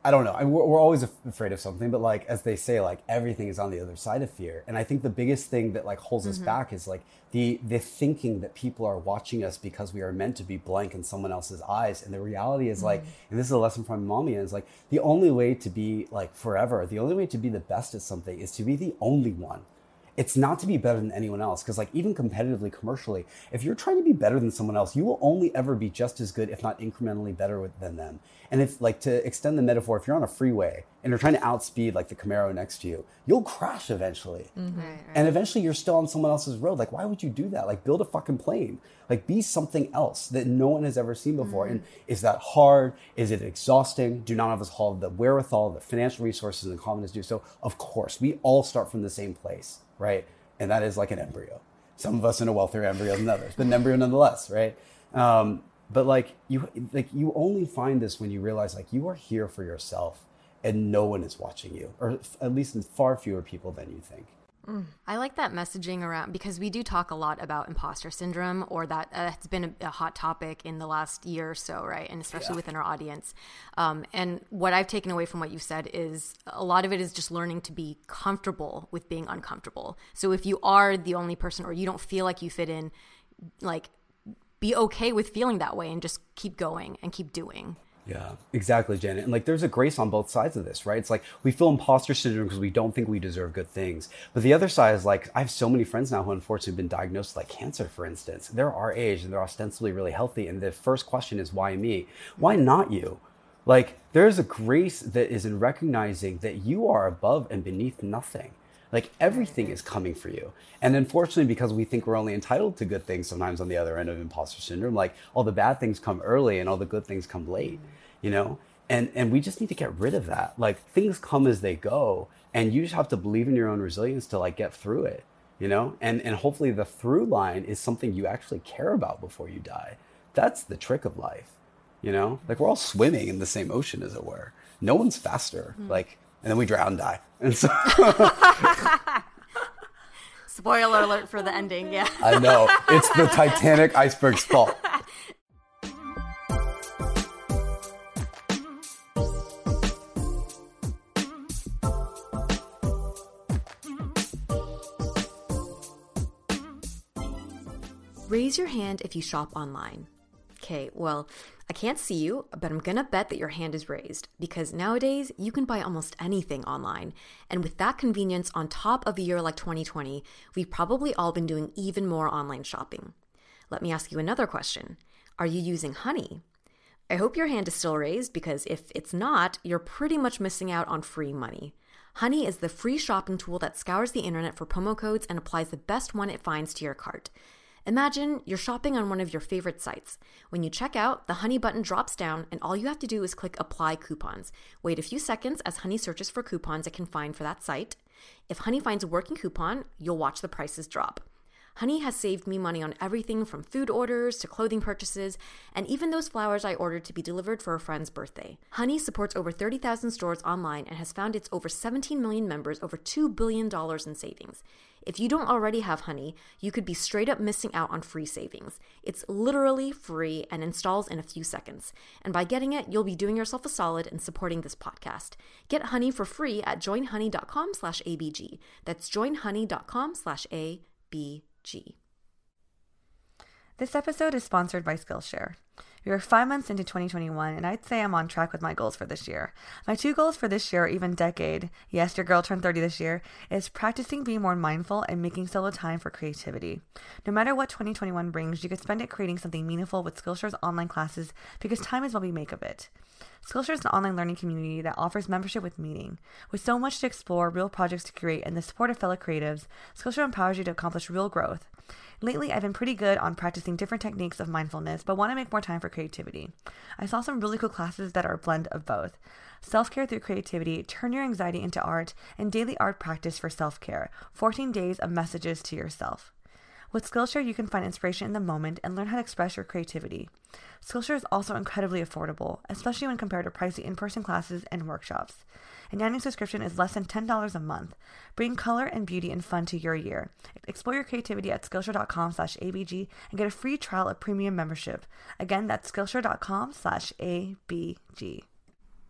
I don't know. I, we're, we're always af- afraid of something, but like, as they say, like everything is on the other side of fear. And I think the biggest thing that like holds mm-hmm. us back is like the, the thinking that people are watching us because we are meant to be blank in someone else's eyes. And the reality is mm-hmm. like, and this is a lesson from my mommy, is like the only way to be like forever, the only way to be the best at something is to be the only one. It's not to be better than anyone else. Because like even competitively, commercially, if you're trying to be better than someone else, you will only ever be just as good, if not incrementally better with, than them. And if like to extend the metaphor, if you're on a freeway and you're trying to outspeed like the Camaro next to you, you'll crash eventually. Mm-hmm. Right, right. And eventually you're still on someone else's road. Like, why would you do that? Like build a fucking plane. Like be something else that no one has ever seen before. Mm-hmm. And is that hard? Is it exhausting? Do none of us have the wherewithal, the financial resources and the confidence to do so? Of course, we all start from the same place. Right? And that is like an embryo. Some of us in a wealthier embryo than others, but an embryo nonetheless, right? Um, but like you, like you only find this when you realize like you are here for yourself and no one is watching you, or at least far fewer people than you think. Mm. I like that messaging around, because we do talk a lot about imposter syndrome, or that uh, it's been a, a hot topic in the last year or so, right? And especially yeah. within our audience. Um, and what I've taken away from what you said is a lot of it is just learning to be comfortable with being uncomfortable. So if you are the only person, or you don't feel like you fit in, like be okay with feeling that way and just keep going and keep doing. Yeah, exactly, Janet. And like, there's a grace on both sides of this, right? It's like we feel imposter syndrome because we don't think we deserve good things. But the other side is like, I have so many friends now who unfortunately have been diagnosed with like cancer, for instance. They're our age and they're ostensibly really healthy. And the first question is, why me? Why not you? Like, there's a grace that is in recognizing that you are above and beneath nothing. Like everything is coming for you. And unfortunately, because we think we're only entitled to good things sometimes on the other end of imposter syndrome, like all the bad things come early and all the good things come late, you know? And and we just need to get rid of that. Like things come as they go, and you just have to believe in your own resilience to like get through it, you know? And and hopefully the through line is something you actually care about before you die. That's the trick of life, you know? Like we're all swimming in the same ocean, as it were. No one's faster. Mm. Like, and then we drown, die. And so spoiler alert for the ending, yeah. I know. It's the Titanic iceberg's fault. Raise your hand if you shop online. Okay, well, I can't see you, but I'm gonna bet that your hand is raised, because nowadays you can buy almost anything online. And with that convenience on top of a year like twenty twenty, we've probably all been doing even more online shopping. Let me ask you another question. Are you using Honey? I hope your hand is still raised, because if it's not, you're pretty much missing out on free money. Honey is the free shopping tool that scours the internet for promo codes and applies the best one it finds to your cart. Imagine you're shopping on one of your favorite sites. When you check out, the Honey button drops down and all you have to do is click Apply Coupons. Wait a few seconds as Honey searches for coupons it can find for that site. If Honey finds a working coupon, you'll watch the prices drop. Honey has saved me money on everything from food orders to clothing purchases, and even those flowers I ordered to be delivered for a friend's birthday. Honey supports over thirty thousand stores online and has found its over seventeen million members over two billion dollars in savings. If you don't already have Honey, you could be straight up missing out on free savings. It's literally free and installs in a few seconds. And by getting it, you'll be doing yourself a solid and supporting this podcast. Get Honey for free at joinhoney.com slash ABG. That's joinhoney.com slash ABG. This episode is sponsored by Skillshare. We are five months into twenty twenty-one, and I'd say I'm on track with my goals for this year. My two goals for this year, or even decade, yes, your girl turned thirty this year, is practicing being more mindful and making solo time for creativity. No matter what twenty twenty-one brings, you could spend it creating something meaningful with Skillshare's online classes, because time is what we make of it. Skillshare is an online learning community that offers membership with meaning. With so much to explore, real projects to create, and the support of fellow creatives, Skillshare empowers you to accomplish real growth. Lately, I've been pretty good on practicing different techniques of mindfulness, but want to make more time for creativity. I saw some really cool classes that are a blend of both. Self-care through creativity, turn your anxiety into art, and daily art practice for self-care. fourteen days of messages to yourself. With Skillshare, you can find inspiration in the moment and learn how to express your creativity. Skillshare is also incredibly affordable, especially when compared to pricey in-person classes and workshops. An annual subscription is less than ten dollars a month. Bring color and beauty and fun to your year. Explore your creativity at Skillshare.com slash ABG and get a free trial of premium membership. Again, that's Skillshare.com slash ABG.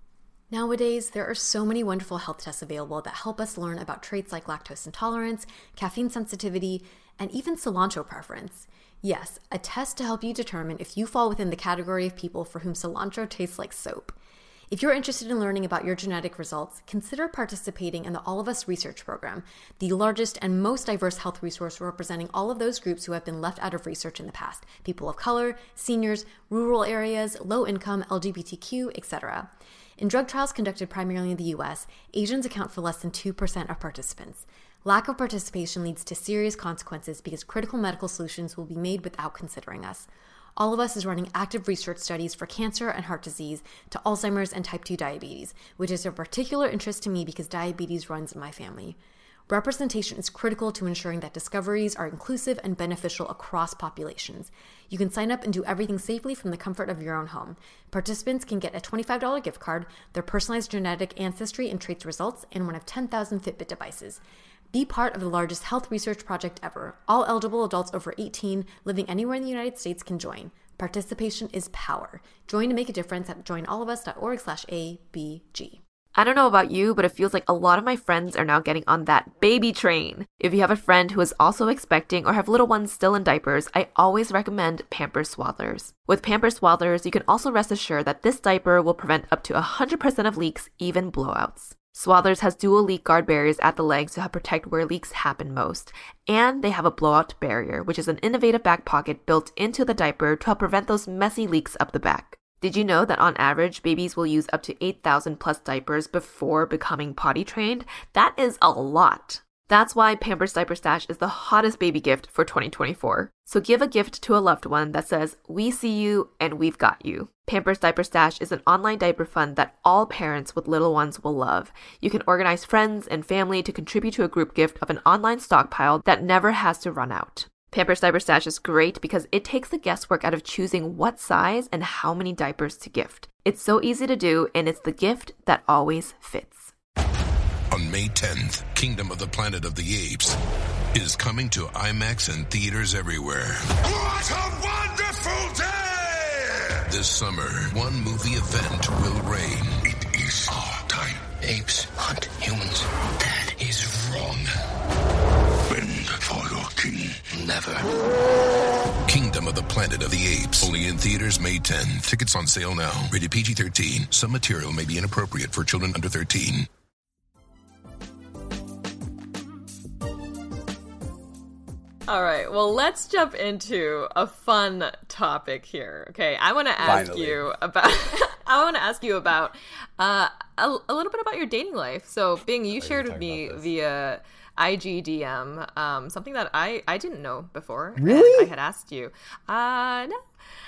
Nowadays, there are so many wonderful health tests available that help us learn about traits like lactose intolerance, caffeine sensitivity, and even cilantro preference. Yes, a test to help you determine if you fall within the category of people for whom cilantro tastes like soap. If you're interested in learning about your genetic results, consider participating in the All of Us Research Program, the largest and most diverse health resource representing all of those groups who have been left out of research in the past: people of color, seniors, rural areas, low income, L G B T Q, et cetera. In drug trials conducted primarily in the U S, Asians account for less than two percent of participants. Lack of participation leads to serious consequences because critical medical solutions will be made without considering us. All of Us is running active research studies for cancer and heart disease, to Alzheimer's and type two diabetes, which is of particular interest to me because diabetes runs in my family. Representation is critical to ensuring that discoveries are inclusive and beneficial across populations. You can sign up and do everything safely from the comfort of your own home. Participants can get a twenty-five dollars gift card, their personalized genetic ancestry and traits results, and one of ten thousand Fitbit devices. Be part of the largest health research project ever. All eligible adults over eighteen living anywhere in the United States can join. Participation is power. Join to make a difference at joinallofus.org slash ABG. I don't know about you, but it feels like a lot of my friends are now getting on that baby train. If you have a friend who is also expecting or have little ones still in diapers, I always recommend Pampers Swaddlers. With Pampers Swaddlers, you can also rest assured that this diaper will prevent up to one hundred percent of leaks, even blowouts. Swaddlers has dual leak guard barriers at the legs to help protect where leaks happen most. And they have a blowout barrier, which is an innovative back pocket built into the diaper to help prevent those messy leaks up the back. Did you know that on average, babies will use up to eight thousand plus diapers before becoming potty trained? That is a lot. That's why Pampers Diaper Stash is the hottest baby gift for twenty twenty-four. So give a gift to a loved one that says, "We see you and we've got you." Pampers Diaper Stash is an online diaper fund that all parents with little ones will love. You can organize friends and family to contribute to a group gift of an online stockpile that never has to run out. Pampers Diaper Stash is great because it takes the guesswork out of choosing what size and how many diapers to gift. It's so easy to do, and it's the gift that always fits. On May tenth, Kingdom of the Planet of the Apes is coming to IMAX and theaters everywhere. What a wonderful day! This summer, one movie event will reign. It is our time. Apes hunt humans. That is wrong. Bend for your king. Never. Kingdom of the Planet of the Apes. Only in theaters May tenth. Tickets on sale now. Rated P G thirteen. Some material may be inappropriate for children under thirteen. All right, well, let's jump into a fun topic here. Okay, I want to ask Finally. you about. I want to ask you about uh, a, a little bit about your dating life. So, Bing, you shared with me via I G D M um, something that I, I didn't know before. Really? And I had asked you. Uh, no.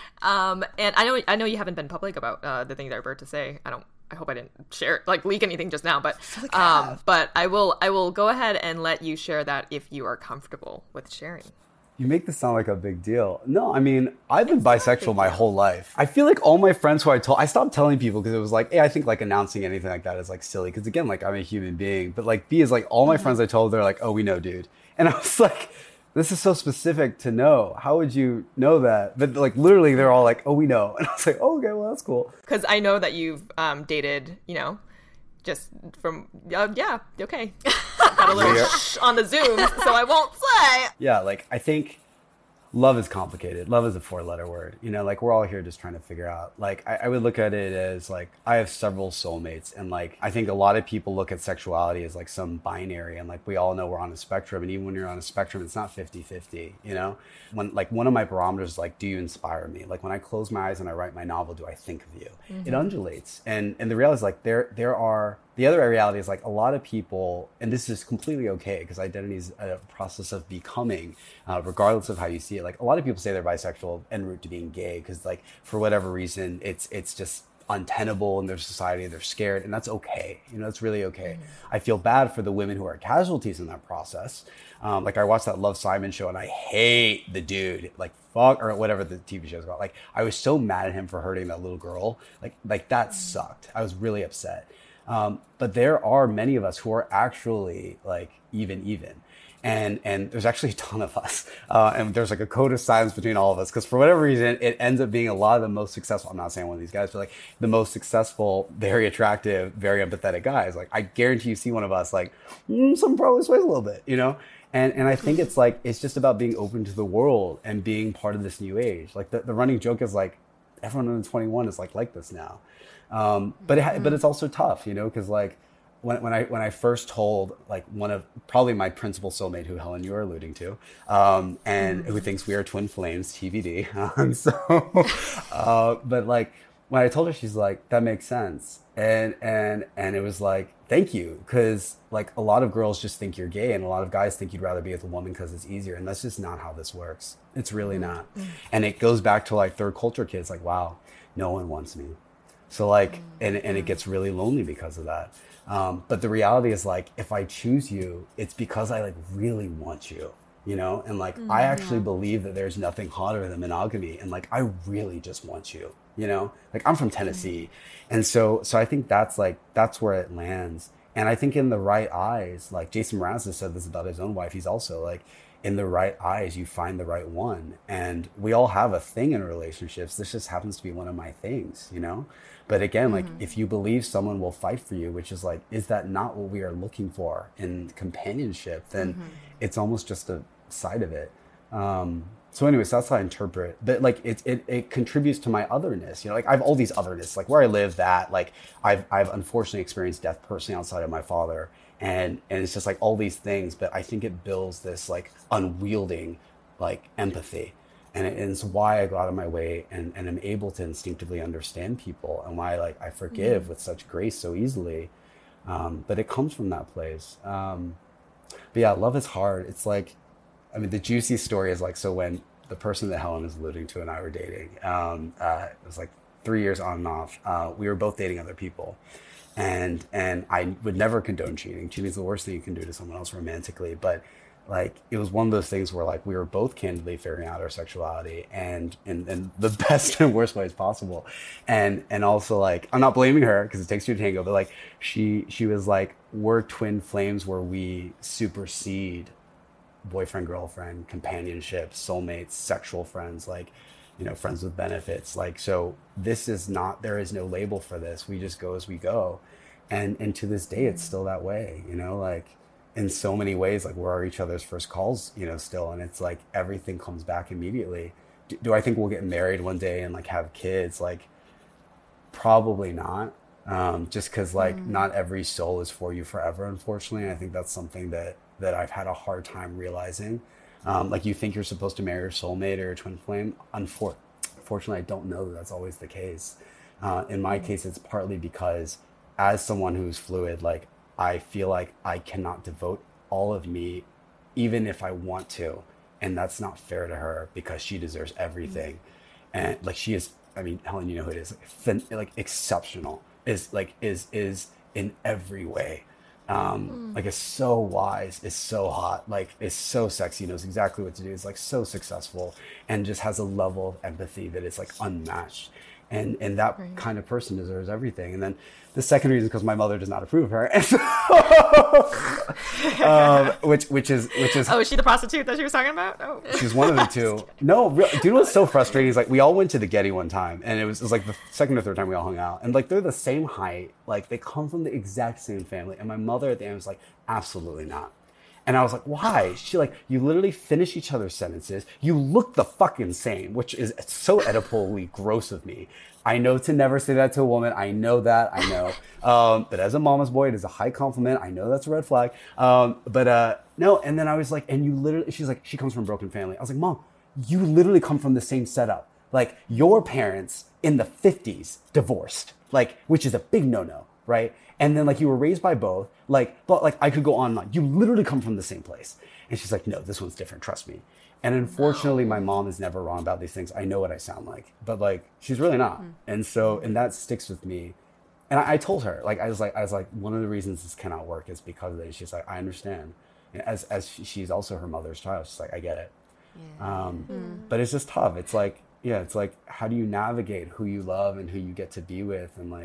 Um, and I know I know you haven't been public about uh, the things I were to say. I don't. I hope I didn't share like leak anything just now, but like I um, have. but I will I will go ahead and let you share that if you are comfortable with sharing. You make this sound like a big deal. No, I mean, I've been bisexual my whole life. I feel like all my friends who I told, I stopped telling people because it was like, hey, I think like announcing anything like that is like silly. Because again, like I'm a human being. But like B is like all my friends I told, they're like, oh, we know, dude. And I was like, this is so specific to know. How would you know that? But like literally they're all like, oh, we know. And I was like, oh, okay, well, that's cool. Because I know that you've um, dated, you know, just from, uh, yeah, okay. Got a little Yeah. shh on the Zoom, so I won't say. Yeah, like I think love is complicated. Love is a four letter word. You know, like we're all here just trying to figure out. Like I, I would look at it as like I have several soulmates, and like I think a lot of people look at sexuality as like some binary, and like we all know we're on a spectrum, and even when you're on a spectrum, it's not fifty-fifty, you know? When like one of my barometers is like, do you inspire me? Like when I close my eyes and I write my novel, do I think of you? Mm-hmm. It undulates. And and the reality is like there there are the other reality is like a lot of people, and this is completely okay because identity is a process of becoming, uh, regardless of how you see it. Like a lot of people say they're bisexual en route to being gay because like for whatever reason it's it's just untenable in their society. They're scared, and that's okay. You know, that's really okay. Mm-hmm. I feel bad for the women who are casualties in that process. Um, like I watched that Love Simon show and I hate the dude. Like fuck or whatever the T V show is called. Like I was so mad at him for hurting that little girl. Like like that sucked. I was really upset. Um, but there are many of us who are actually like even, even. And and there's actually a ton of us. Uh, and there's like a code of silence between all of us. Because for whatever reason, it ends up being a lot of the most successful, I'm not saying one of these guys, but like the most successful, very attractive, very empathetic guys. Like I guarantee you see one of us like, mm, some probably sways a little bit, you know? And and I think it's like, it's just about being open to the world and being part of this new age. Like the, the running joke is like, everyone under twenty-one is like like this now. Um, but it ha- but it's also tough, you know, because like, When, when I when I first told like one of probably my principal soulmate, who Helen you were alluding to, um, and who thinks we are twin flames, T B D. Um, so, uh, but like when I told her, she's like, that makes sense, and and and it was like, thank you, because like a lot of girls just think you're gay, and a lot of guys think you'd rather be with a woman because it's easier, and that's just not how this works. It's really not, and it goes back to like third culture kids, like wow, no one wants me, so like, and and it gets really lonely because of that. Um, but the reality is like, if I choose you, it's because I like really want you, you know? And like, mm, I actually yeah. believe that there's nothing hotter than monogamy. And like, I really just want you, you know, like I'm from Tennessee. Mm. And so, so I think that's like, that's where it lands. And I think in the right eyes, like Jason Mraz has said this about his own wife. He's also like, in the right eyes, you find the right one. And we all have a thing in relationships. This just happens to be one of my things, you know? But again, like mm-hmm. if you believe someone will fight for you, which is like, is that not what we are looking for in companionship? Then mm-hmm. it's almost just a side of it. Um, so anyways, that's how I interpret. But like it, it it contributes to my otherness. You know, like I have all these otherness, like where I live, that like I've I've unfortunately experienced death personally outside of my father. And and it's just like all these things, but I think it builds this like unwielding like empathy. And, it, and it's why I go out of my way and, and am able to instinctively understand people, and why like I forgive mm-hmm. with such grace so easily. Um, but it comes from that place. Um, but yeah, love is hard. It's like, I mean, the juicy story is like, so when the person that Helen is alluding to and I were dating, um, uh, it was like three years on and off. Uh, we were both dating other people. And and I would never condone cheating. Cheating is the worst thing you can do to someone else romantically. But like it was one of those things where like we were both candidly figuring out our sexuality and in, in the best and worst ways possible. And and also like, I'm not blaming her because it takes two to tango, but like she she was like, we're twin flames where we supersede boyfriend, girlfriend, companionship, soulmates, sexual friends, like, you know, friends with benefits. Like, so this is not, there is no label for this. We just go as we go. And and to this day, it's still that way, you know, like in so many ways, like we're each other's first calls, you know, still. And it's like, everything comes back immediately. Do, do I think we'll get married one day and like have kids? Like, probably not. Um, just cause like mm. not every soul is for you forever, unfortunately. I think that's something that, that I've had a hard time realizing. Um, like you think you're supposed to marry your soulmate or your twin flame. Unfor- Unfortunately, I don't know that that's always the case. Uh, in my case, it's partly because as someone who's fluid, like I feel like I cannot devote all of me, even if I want to. And that's not fair to her because she deserves everything. And like she is, I mean, Helen, you know who it is, like, fin- like exceptional, is like, is, is in every way. Um, mm. Like is so wise, is so hot, like is so sexy, knows exactly what to do, is like so successful, and just has a level of empathy that is like unmatched. And and that right. kind of person deserves everything. And then the second reason is because my mother does not approve of her. And so, um, which which is which is oh, is she the prostitute that she was talking about? Oh, she's one of the two. No, real, do you know what's so frustrating? Is like we all went to the Getty one time, and it was, it was like the second or third time we all hung out, and like they're the same height, like they come from the exact same family, and my mother at the end was like, absolutely not. And I was like, why? She like, you literally finish each other's sentences. You look the fucking same, which is so Oedipally gross of me. I know to never say that to a woman. I know that. I know. Um, but as a mama's boy, it is a high compliment. I know that's a red flag. Um, but uh, no. And then I was like, and you literally, she's like, she comes from a broken family. I was like, Mom, you literally come from the same setup. Like your parents in the fifties divorced, like, which is a big no-no, right? And then like you were raised by both, like, but like I could go on, like you literally come from the same place. And she's like, no, this one's different, trust me. And unfortunately, my mom is never wrong about these things. I know what I sound like, but like she's really not. Mm. And so, and that sticks with me. And I, I told her, like, I was like, I was like, one of the reasons this cannot work is because of it. She's like, I understand. And as as she's also her mother's child, she's like, I get it. Yeah. Um, mm. But it's just tough. It's like, yeah, it's like, how do you navigate who you love and who you get to be with, and like,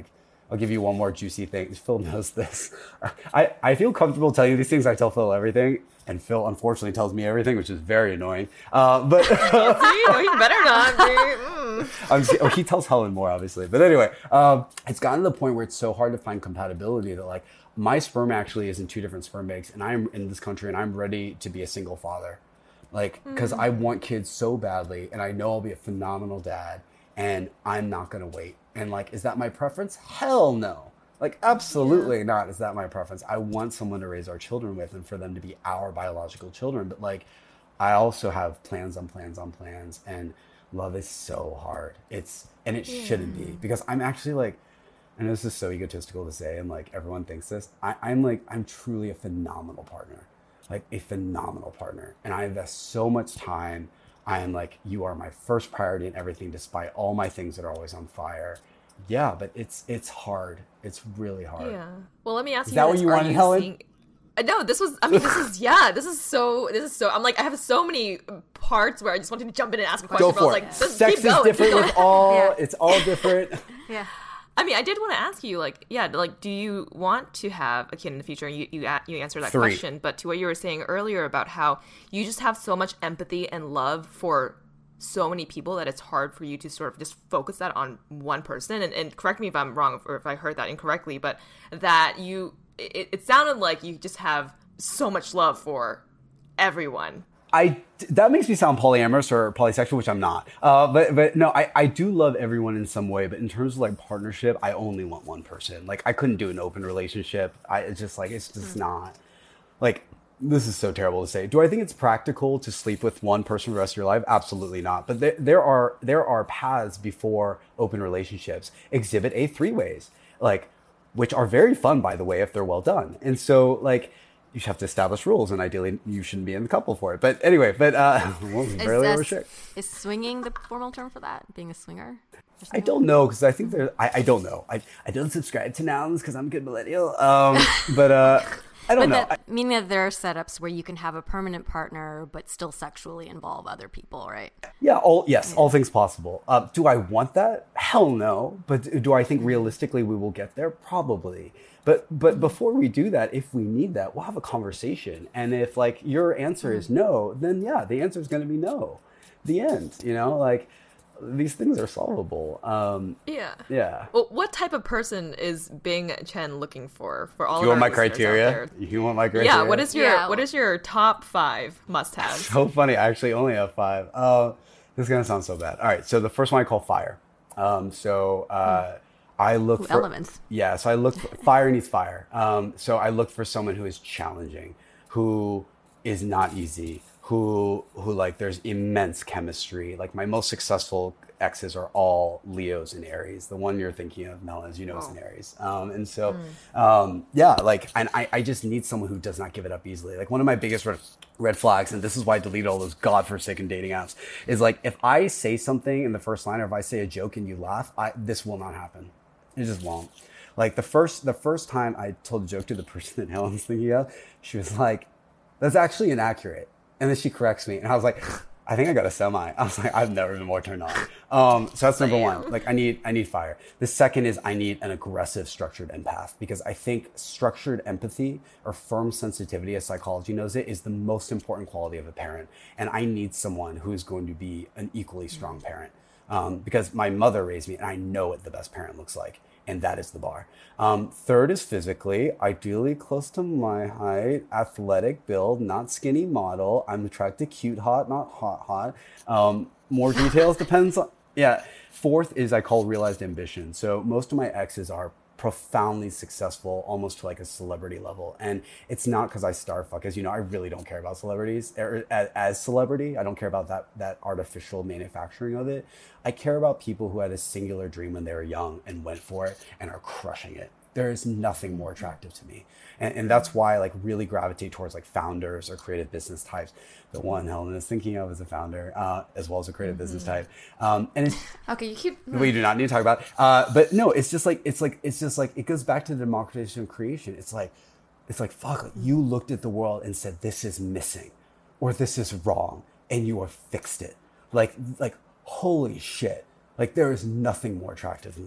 I'll give you one more juicy thing. Phil knows this. I, I feel comfortable telling you these things. I tell Phil everything. And Phil, unfortunately, tells me everything, which is very annoying. Uh, but See, no, he better not be. Mm. I'm, oh, he tells Helen more, obviously. But anyway, um, it's gotten to the point where it's so hard to find compatibility that, like, my sperm actually is in two different sperm banks, and I'm in this country, and I'm ready to be a single father. Like, because mm. I want kids so badly, and I know I'll be a phenomenal dad, and I'm not going to wait. And, like, is that my preference? Hell no. Like, absolutely yeah. not is that my preference. I want someone to raise our children with and for them to be our biological children. But, like, I also have plans on plans on plans. And love is so hard. It's, and it yeah. shouldn't be. Because I'm actually, like, and this is so egotistical to say, and, like, everyone thinks this. I, I'm, like, I'm truly a phenomenal partner. Like, a phenomenal partner. And I invest so much time. I am, like, you are my first priority in everything, despite all my things that are always on fire. Yeah, but it's it's hard. It's really hard. Yeah. Well, let me ask is you. Is that this. what you Are wanted, you Helen? Seeing... No, this was. I mean, this is. Yeah, this is so. This is so. I'm like, I have so many parts where I just wanted to jump in and ask a question. Go for but I was it. like, just Sex keep going, is different keep with all. Yeah. It's all different. Yeah. I mean, I did want to ask you, like, yeah, like, do you want to have a kid in the future? And you you, you answered that Three. question, but to what you were saying earlier about how you just have so much empathy and love for so many people that it's hard for you to sort of just focus that on one person. And, and correct me if I'm wrong or if I heard that incorrectly, but that you, it, it sounded like you just have so much love for everyone. I, that makes me sound polyamorous or polysexual, which I'm not. Uh, but but no, I, I do love everyone in some way. But in terms of like partnership, I only want one person. Like I couldn't do an open relationship. I it's just like, it's just mm. not. Like, this is so terrible to say. Do I think it's practical to sleep with one person for the rest of your life? Absolutely not. But there, there are there are paths before open relationships. Exhibit A three-ways, like, which are very fun, by the way, if they're well done. And so, like, you have to establish rules, and ideally, you shouldn't be in the couple for it. But anyway, but uh, we'll barely overshare. Is swinging the formal term for that? Being a swinger? I don't know, because I think there. I, I don't know. I, I don't subscribe to nouns because I'm a good millennial. Um, but uh, I don't but know. That, meaning that there are setups where you can have a permanent partner but still sexually involve other people, right? Yeah. All yes. Yeah. All things possible. Uh, do I want that? Hell no. But do I think realistically we will get there? Probably. But but before we do that, if we need that, we'll have a conversation. And if like your answer is no, then yeah, the answer is going to be no. The end. You know, like. These things are solvable. Um, yeah. Yeah. Well, what type of person is Bing Chen looking for? For all you of want our my criteria? You want my criteria? Yeah. What is your yeah. What is your top five must-haves? So funny. I actually only have five. Uh, this is gonna sound so bad. All right. So the first one I call fire. Um, so uh, I look Ooh, for elements. Yeah. So I look for fire needs fire. Um, so I look for someone who is challenging, who is not easy. Who, who like, there's immense chemistry. Like, my most successful exes are all Leos and Aries. The one you're thinking of, Mel, as you know, oh. is an Aries. Um, and so, mm. um, yeah, like, and I, I just need someone who does not give it up easily. Like, one of my biggest red, red flags, and this is why I deleted all those godforsaken dating apps, is like, if I say something in the first line, or if I say a joke and you laugh, I, this will not happen. It just won't. Like, the first, the first time I told a joke to the person that Helen's thinking of, she was like, that's actually inaccurate. And then she corrects me, and I was like, I think I got a semi. I was like, I've never been more turned on. Um, so that's number one. Like, I need, I need fire. The second is I need an aggressive, structured empath, because I think structured empathy or firm sensitivity, as psychology knows it, is the most important quality of a parent. And I need someone who is going to be an equally strong parent, um, because my mother raised me, and I know what the best parent looks like. And that is the bar. Um, third is physically, ideally close to my height, athletic build, not skinny model. I'm attracted to cute hot, not hot hot. Um, more details depends on, yeah. Fourth is I call realized ambition. So most of my exes are profoundly successful, almost to like a celebrity level. And it's not because I star fuck. As you know, I really don't care about celebrities. As, as celebrity, I don't care about that that artificial manufacturing of it. I care about people who had a singular dream when they were young and went for it and are crushing it. There is nothing more attractive to me. And, and that's why I like really gravitate towards like founders or creative business types. The one Helen is thinking of as a founder, uh, as well as a creative mm-hmm. business type. Um, and it's okay. You keep we do not need to talk about. Uh, but no, it's just like it's like it's just like it goes back to the democratization of creation. It's like it's like fuck. Like, you looked at the world and said this is missing, or this is wrong, and you have fixed it. Like like holy shit. Like there is nothing more attractive than that.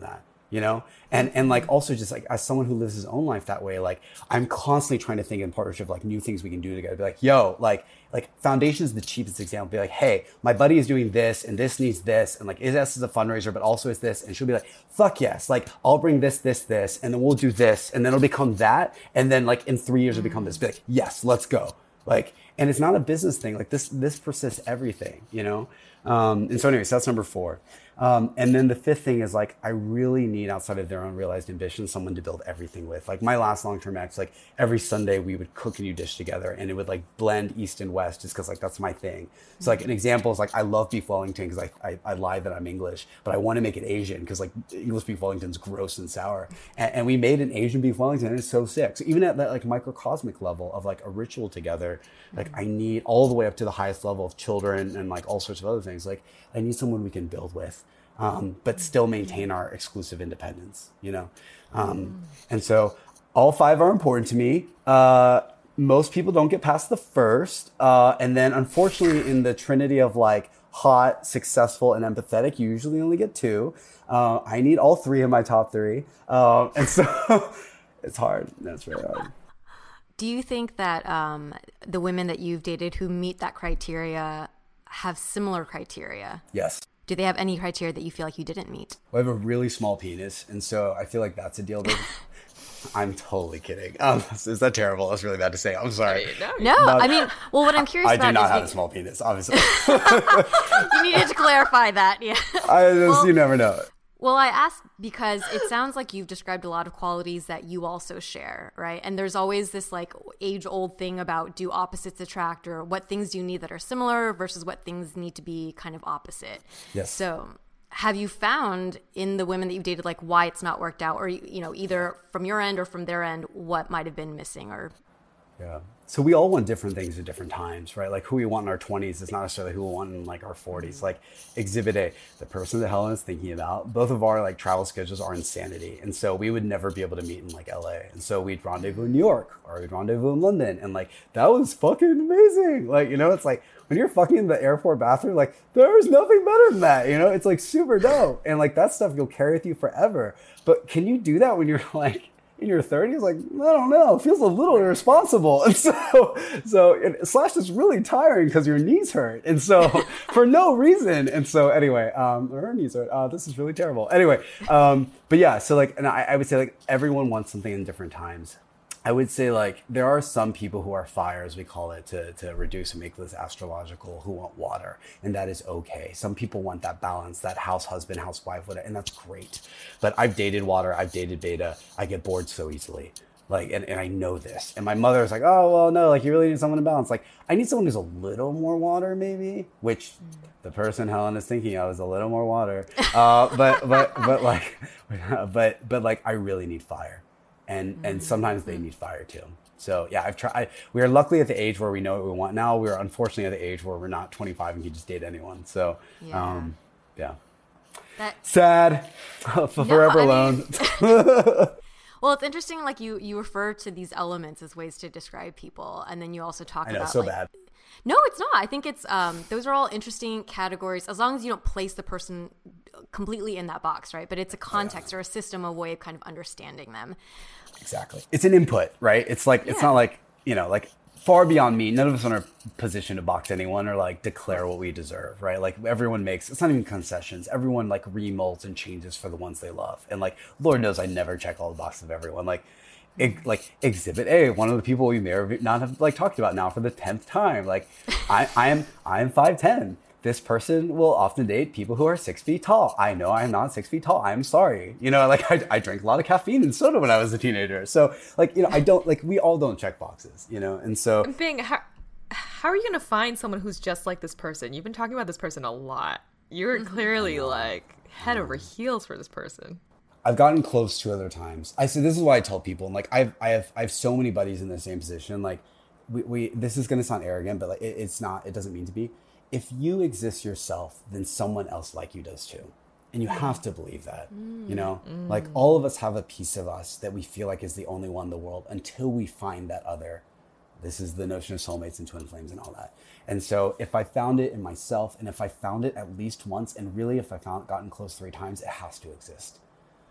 you know? And and like also just like as someone who lives his own life that way, like I'm constantly trying to think in partnership, like new things we can do together. Be like, yo, like, like foundation is the cheapest example. Be like, hey, my buddy is doing this and this needs this. And like, this is a fundraiser, but also is this. And she'll be like, fuck yes. Like I'll bring this, this, this, and then we'll do this. And then it'll become that. And then like in three years, it'll become this. Be like, yes, let's go. Like, and it's not a business thing. Like this, this persists everything, you know? Um, and so anyways, that's number four. Um, and then the fifth thing is like, I really need outside of their own realized ambition, someone to build everything with. Like my last long-term ex, like every Sunday we would cook a new dish together and it would like blend East and West just cause like, that's my thing. So like an example is like, I love beef Wellington cause I, I, I lie that I'm English, but I want to make it Asian cause like English beef Wellington's gross and sour. And, and we made an Asian beef Wellington and it's so sick. So even at that like microcosmic level of like a ritual together, like I need all the way up to the highest level of children and like all sorts of other things. Like I need someone we can build with. Um, but still maintain our exclusive independence, you know? Um, and so all five are important to me. Uh, most people don't get past the first. Uh, and then unfortunately in the trinity of like hot, successful, and empathetic, you usually only get two. Uh, I need all three in my top three. Um, and so it's hard. That's very hard. Do you think that um, the women that you've dated who meet that criteria have similar criteria? Yes. Do they have any criteria that you feel like you didn't meet? Well, I have a really small penis, and so I feel like that's a deal breaker. I'm totally kidding. Um, is that terrible? That's really bad to say. I'm sorry. No, But I mean, well, what I'm curious I about do not is have the- a small penis, obviously. you needed to clarify that, yeah. I just, Well- you never know. Well, I asked because it sounds like you've described a lot of qualities that you also share, right? And there's always this like age-old thing about do opposites attract, or what things do you need that are similar versus what things need to be kind of opposite. Yes. So have you found in the women that you've dated like why it's not worked out, or, you know, either from your end or from their end, what might have been missing? Or Yeah. So we all want different things at different times, right? Like who we want in our twenties is not necessarily who we want in like our forties. Like Exhibit A, the person that Helen is thinking about, both of our like travel schedules are insanity. And so we would never be able to meet in like L A. And so we'd rendezvous in New York or we'd rendezvous in London. And like, that was fucking amazing. Like, you know, it's like when you're fucking in the airport bathroom, like there's nothing better than that. You know, it's like super dope. And like that stuff you'll carry with you forever. But can you do that when you're like, in your thirties, like, I don't know, it feels a little irresponsible. And so, so it, slash is really tiring because your knees hurt. And so for no reason. And so anyway, um, her knees hurt. Uh, this is really terrible. Anyway, um, but yeah, so like, and I, I would say like everyone wants something in different times. I would say like there are some people who are fire, as we call it, to, to reduce and make this astrological, who want water, and that is okay. Some people want that balance, that house husband, housewife, whatever, and that's great. But I've dated water, I've dated beta, I get bored so easily. Like, and, and I know this. And my mother is like, oh, well, no, like you really need someone to balance. Like, I need someone who's a little more water, maybe, which the person Helen is thinking of is a little more water. Uh, but, but, but like, but, but like, I really need fire. And and sometimes they need fire too. So yeah, I've tried. We are luckily at the age where we know what we want. Now we are unfortunately at the age where we're not twenty-five and can just date anyone. So Yeah. um, yeah, that sad, forever I alone. mean- Well, it's interesting, like you you refer to these elements as ways to describe people, and then you also talk I know, about so like, bad. No, it's not. I think it's um those are all interesting categories as long as you don't place the person completely in that box, right? But it's a context or a system, a way of kind of understanding them. Exactly. It's an input, right? It's like it's Yeah. not like, you know, like far beyond me. None of us are in a position to box anyone or like declare what we deserve, right? Like everyone makes, it's not even concessions. Everyone like remolds and changes for the ones they love. And like, Lord knows I never check all the boxes of everyone. Like, it, like Exhibit A, one of the people we may or may not have like talked about now for the tenth time. Like, I, I am I am five ten. This person will often date people who are six feet tall. I know I'm not six feet tall. I'm sorry. You know, like I, I drank a lot of caffeine and soda when I was a teenager. So like, you know, I don't like, we all don't check boxes, you know? And so Bing, how, how are you going to find someone who's just like this person? You've been talking about this person a lot. You're clearly like head over heels for this person. I've gotten close two other times. I said, this is why I tell people, and like, I've, I have, I have so many buddies in the same position. Like we, we this is going to sound arrogant, but like, it, it's not, it doesn't mean to be. If you exist yourself, then someone else like you does too. And you have to believe that, mm, you know, mm. like all of us have a piece of us that we feel like is the only one in the world until we find that other. This is the notion of soulmates and twin flames and all that. And so if I found it in myself, and if I found it at least once, and really if I found gotten close three times, it has to exist.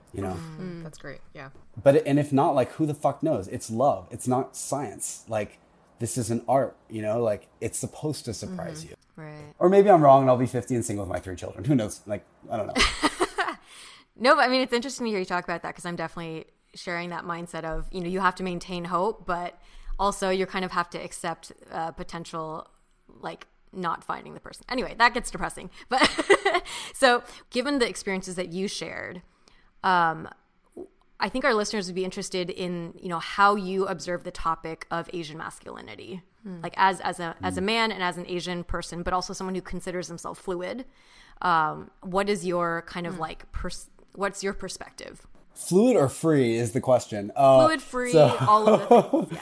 you know? Mm, that's great. Yeah. But, and if not, like, who the fuck knows? It's love. It's not science. Like, this is an art, you know, like it's supposed to surprise mm-hmm. you. Right. Or maybe I'm wrong and I'll be fifty and single with my three children. Who knows? Like, I don't know. No, but I mean, it's interesting to hear you talk about that because I'm definitely sharing that mindset of, you know, you have to maintain hope, but also you kind of have to accept uh, potential, like not finding the person. Anyway, that gets depressing. But so given the experiences that you shared, um, I think our listeners would be interested in, you know, how you observe the topic of Asian masculinity, hmm. like as as a as a man and as an Asian person, but also someone who considers himself fluid. Um, what is your kind of hmm. like, pers- what's your perspective? Fluid or free is the question. Uh, Fluid, free, so, all of the things.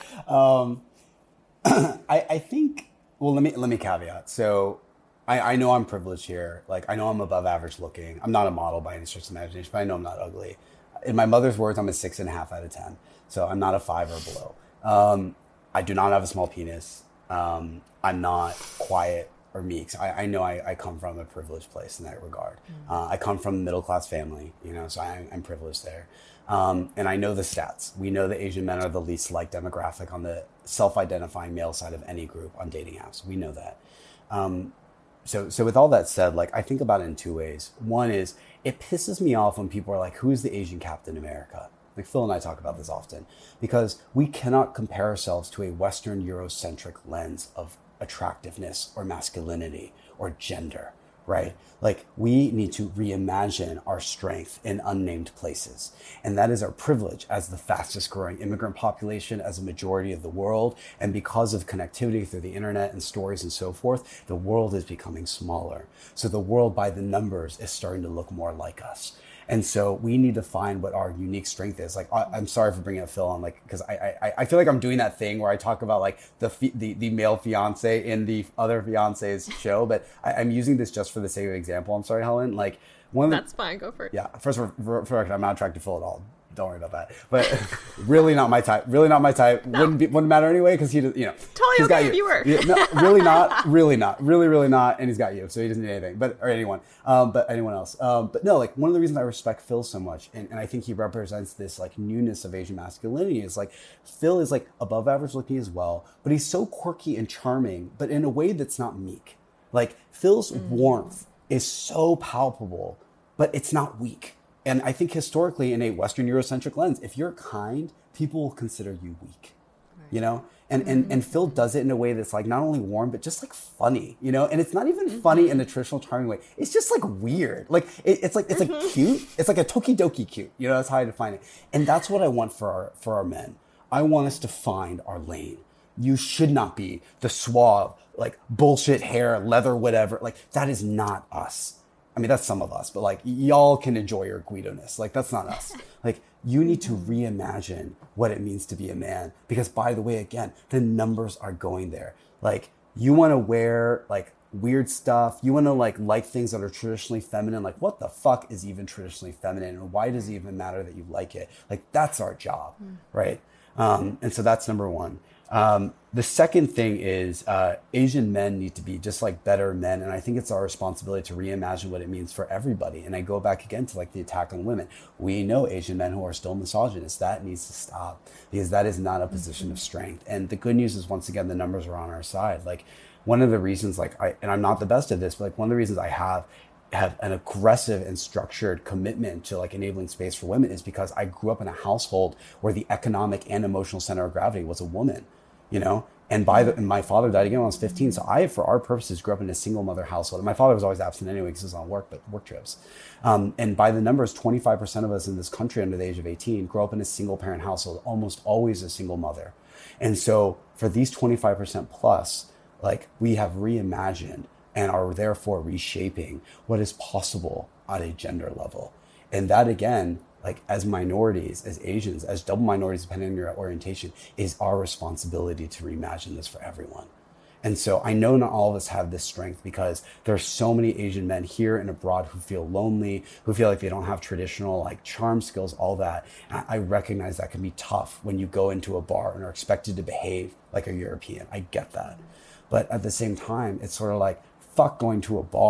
Yeah. um, I, I think. Well, let me let me caveat. So. I, I know I'm privileged here. Like, I know I'm above average looking. I'm not a model by any stretch of imagination, but I know I'm not ugly. In my mother's words, I'm a six and a half out of ten. So I'm not a five or below. Um, I do not have a small penis. Um, I'm not quiet or meek. So I, I know I, I come from a privileged place in that regard. Mm. Uh, I come from a middle class family, you know, so I, I'm privileged there. Um, and I know the stats. We know that Asian men are the least liked demographic on the self-identifying male side of any group on dating apps. We know that. Um, So, so with all that said, like, I think about it in two ways. One is it pisses me off when people are like, who is the Asian Captain America? Like Phil and I talk about this often because we cannot compare ourselves to a Western Eurocentric lens of attractiveness or masculinity or gender, right? Like we need to reimagine our strength in unnamed places. And that is our privilege as the fastest growing immigrant population, as a majority of the world. And because of connectivity through the internet and stories and so forth, the world is becoming smaller. So the world by the numbers is starting to look more like us. And so we need to find what our unique strength is. Like, I, I'm sorry for bringing up Phil on, like, because I, I I feel like I'm doing that thing where I talk about like the the, the male fiance in the other fiance's show, but I, I'm using this just for the sake of example. I'm sorry, Helen. Like, one of the, that's fine. Go for it. Yeah. First, for, for, for record, I'm not attracted to Phil at all. Don't worry about that. But really not my type. Really not my type. No. Wouldn't be, wouldn't matter anyway because he, does, you know, totally he's okay got if you. you were. Yeah, no, really not. Really not. Really, really not. And he's got you, so he doesn't need anything. But or anyone. Um, but anyone else. Um, but no, like one of the reasons I respect Phil so much, and, and I think he represents this like newness of Asian masculinity, is like Phil is like above average looking as well, but he's so quirky and charming, but in a way that's not meek. Like Phil's mm. warmth is so palpable, but it's not weak. And I think historically in a Western Eurocentric lens, if you're kind, people will consider you weak, right. you know? And, mm-hmm. and and Phil does it in a way that's like not only warm, but just like funny, you know? And it's not even mm-hmm. funny in a traditional charming way. It's just like weird. Like it, it's like, it's like mm-hmm. cute. It's like a tokidoki cute, you know, that's how I define it. And that's what I want for our, for our men. I want us to find our lane. You should not be the suave, like bullshit hair, leather, whatever. Like that is not us. I mean, that's some of us, but like y'all can enjoy your Guido-ness. Like that's not us. Like you need to reimagine what it means to be a man. Because by the way, again, the numbers are going there. Like you want to wear like weird stuff. You want to like like things that are traditionally feminine. Like what the fuck is even traditionally feminine? And why does it even matter that you like it? Like that's our job, mm. right? Um, and so that's number one. Um, the second thing is uh, Asian men need to be just like better men. And I think it's our responsibility to reimagine what it means for everybody. And I go back again to like the attack on women. We know Asian men who are still misogynist. That needs to stop because that is not a position mm-hmm. of strength. And the good news is, once again, the numbers are on our side. Like one of the reasons, like I, and I'm not the best at this, but like one of the reasons I have have an aggressive and structured commitment to like enabling space for women is because I grew up in a household where the economic and emotional center of gravity was a woman, you know, and by the, and my father died again when I was fifteen. So I, for our purposes, grew up in a single mother household. And my father was always absent anyway because he was on work, but work trips. Um, and by the numbers, twenty-five percent of us in this country under the age of eighteen grow up in a single parent household, almost always a single mother. And so for these twenty-five percent plus, like we have reimagined and are therefore reshaping what is possible at a gender level. And that, again, like as minorities, as Asians, as double minorities, depending on your orientation, is our responsibility to reimagine this for everyone. And so I know not all of us have this strength because there's so many Asian men here and abroad who feel lonely, who feel like they don't have traditional like charm skills, all that. And I recognize that can be tough when you go into a bar and are expected to behave like a European. I get that. But at the same time, it's sort of like, fuck going to a bar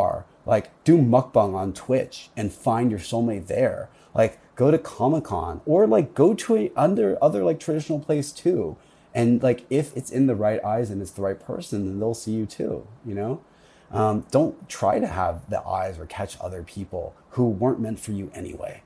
Like, do mukbang on Twitch and find your soulmate there. Like, go to Comic-Con, or like go to a under other like traditional place too. And like, if it's in the right eyes and it's the right person, then they'll see you too, you know? Um, don't try to have the eyes or catch other people who weren't meant for you anyway.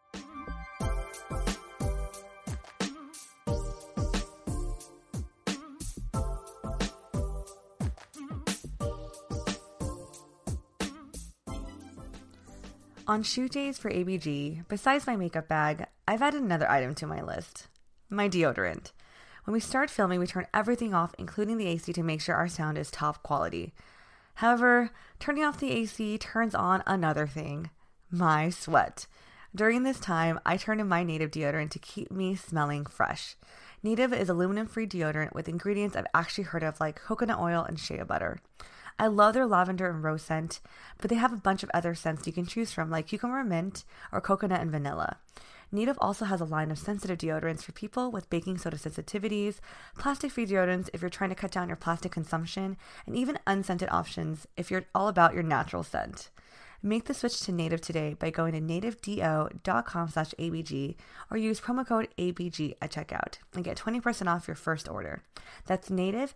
On shoot days for A B G, besides my makeup bag, I've added another item to my list. My deodorant. When we start filming, we turn everything off, including the A C, to make sure our sound is top quality. However, turning off the A C turns on another thing, my sweat. During this time, I turn to my Native deodorant to keep me smelling fresh. Native is aluminum-free deodorant with ingredients I've actually heard of, like coconut oil and shea butter. I love their lavender and rose scent, but they have a bunch of other scents you can choose from, like cucumber mint or coconut and vanilla. Native also has a line of sensitive deodorants for people with baking soda sensitivities, plastic-free deodorants if you're trying to cut down your plastic consumption, and even unscented options if you're all about your natural scent. Make the switch to Native today by going to nativedo.com slash ABG or use promo code A B G at checkout and get twenty percent off your first order. That's native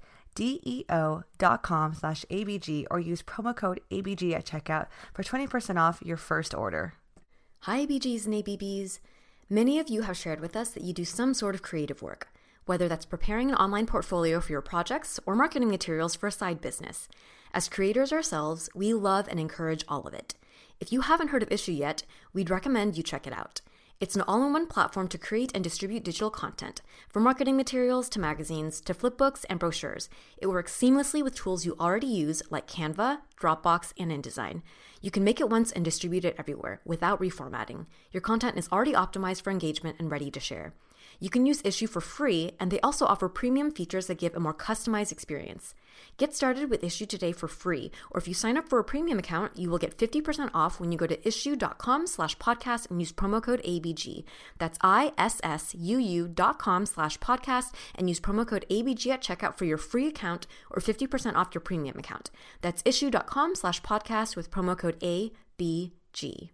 deo.com slash ABG or use promo code A B G at checkout for twenty percent off your first order. Hi, A B Gs and A B Bs. Many of you have shared with us that you do some sort of creative work, whether that's preparing an online portfolio for your projects or marketing materials for a side business. As creators ourselves, we love and encourage all of it. If you haven't heard of Issuu yet, we'd recommend you check it out. It's an all-in-one platform to create and distribute digital content, from marketing materials to magazines to flipbooks and brochures. It works seamlessly with tools you already use like Canva, Dropbox, and InDesign. You can make it once and distribute it everywhere without reformatting. Your content is already optimized for engagement and ready to share. You can use Issuu for free, and they also offer premium features that give a more customized experience. Get started with Issuu today for free, or if you sign up for a premium account, you will get fifty percent off when you go to issuu.com slash podcast and use promo code A B G. That's I-S-S-U-U dot com slash podcast and use promo code A B G at checkout for your free account or fifty percent off your premium account. That's issuu.com slash podcast with promo code A B G.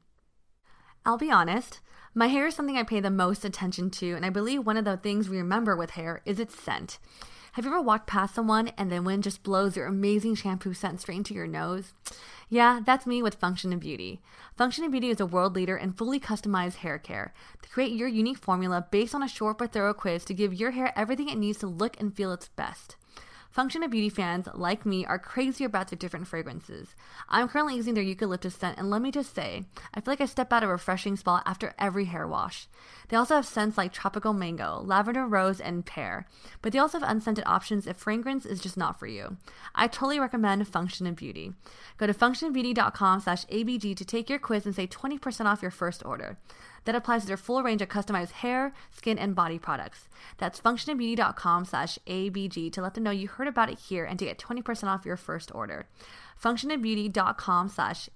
I'll be honest, my hair is something I pay the most attention to, and I believe one of the things we remember with hair is its scent. Have you ever walked past someone and the wind just blows your amazing shampoo scent straight into your nose? Yeah, that's me with Function of Beauty. Function of Beauty is a world leader in fully customized hair care. They create your unique formula based on a short but thorough quiz to give your hair everything it needs to look and feel its best. Function of Beauty fans, like me, are crazy about their different fragrances. I'm currently using their eucalyptus scent, and let me just say, I feel like I step out of a refreshing spa after every hair wash. They also have scents like tropical mango, lavender rose, and pear, but they also have unscented options if fragrance is just not for you. I totally recommend Function of Beauty. Go to functionbeauty.com slash ABG to take your quiz and save twenty percent off your first order. That applies to their full range of customized hair, skin, and body products. That's functionbeauty.com slash ABG to let them know you heard about it here and to get twenty percent off your first order. functionbeauty.com slash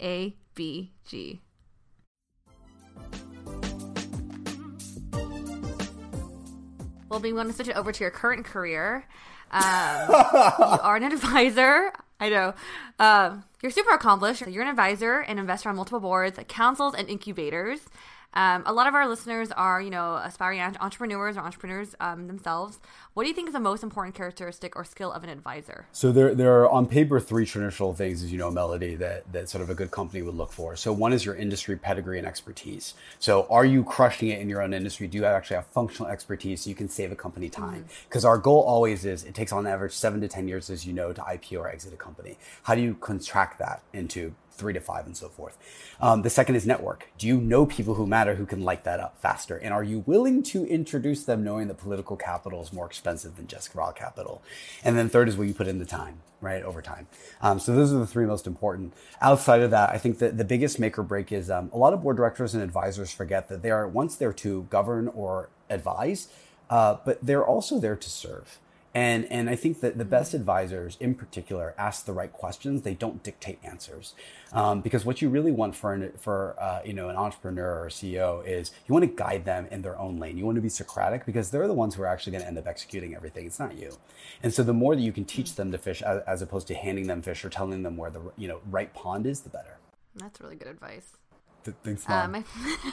ABG. Well, we want to switch it over to your current career. Um, you are an advisor. I know. Um, you're super accomplished. You're an advisor and investor on multiple boards, councils, and incubators. Um, a lot of our listeners are, you know, aspiring entrepreneurs or entrepreneurs um, themselves. What do you think is the most important characteristic or skill of an advisor? So there, there are on paper three traditional things, as you know, Melody, that, that sort of a good company would look for. So one is your industry pedigree and expertise. So are you crushing it in your own industry? Do you actually have functional expertise so you can save a company time? Because mm-hmm. our goal always is, it takes on average seven to ten years, as you know, to I P O or exit a company. How do you contract that into three to five and so forth? Um, the second is network. Do you know people who matter who can light that up faster? And are you willing to introduce them knowing that political capital is more expensive than just raw capital? And then third is will you put in the time, right, over time. Um, so those are the three most important. Outside of that, I think that the biggest make or break is um, a lot of board directors and advisors forget that they are once there to govern or advise, uh, but they're also there to serve. And and I think that the best advisors, in particular, ask the right questions. They don't dictate answers, um, because what you really want for an, for uh, you know an entrepreneur or a C E O is you want to guide them in their own lane. You want to be Socratic because they're the ones who are actually going to end up executing everything. It's not you. And so the more that you can teach them to fish, as, as opposed to handing them fish or telling them where the you know right pond is, the better. That's really good advice. Th- thanks, Uh, Mom. my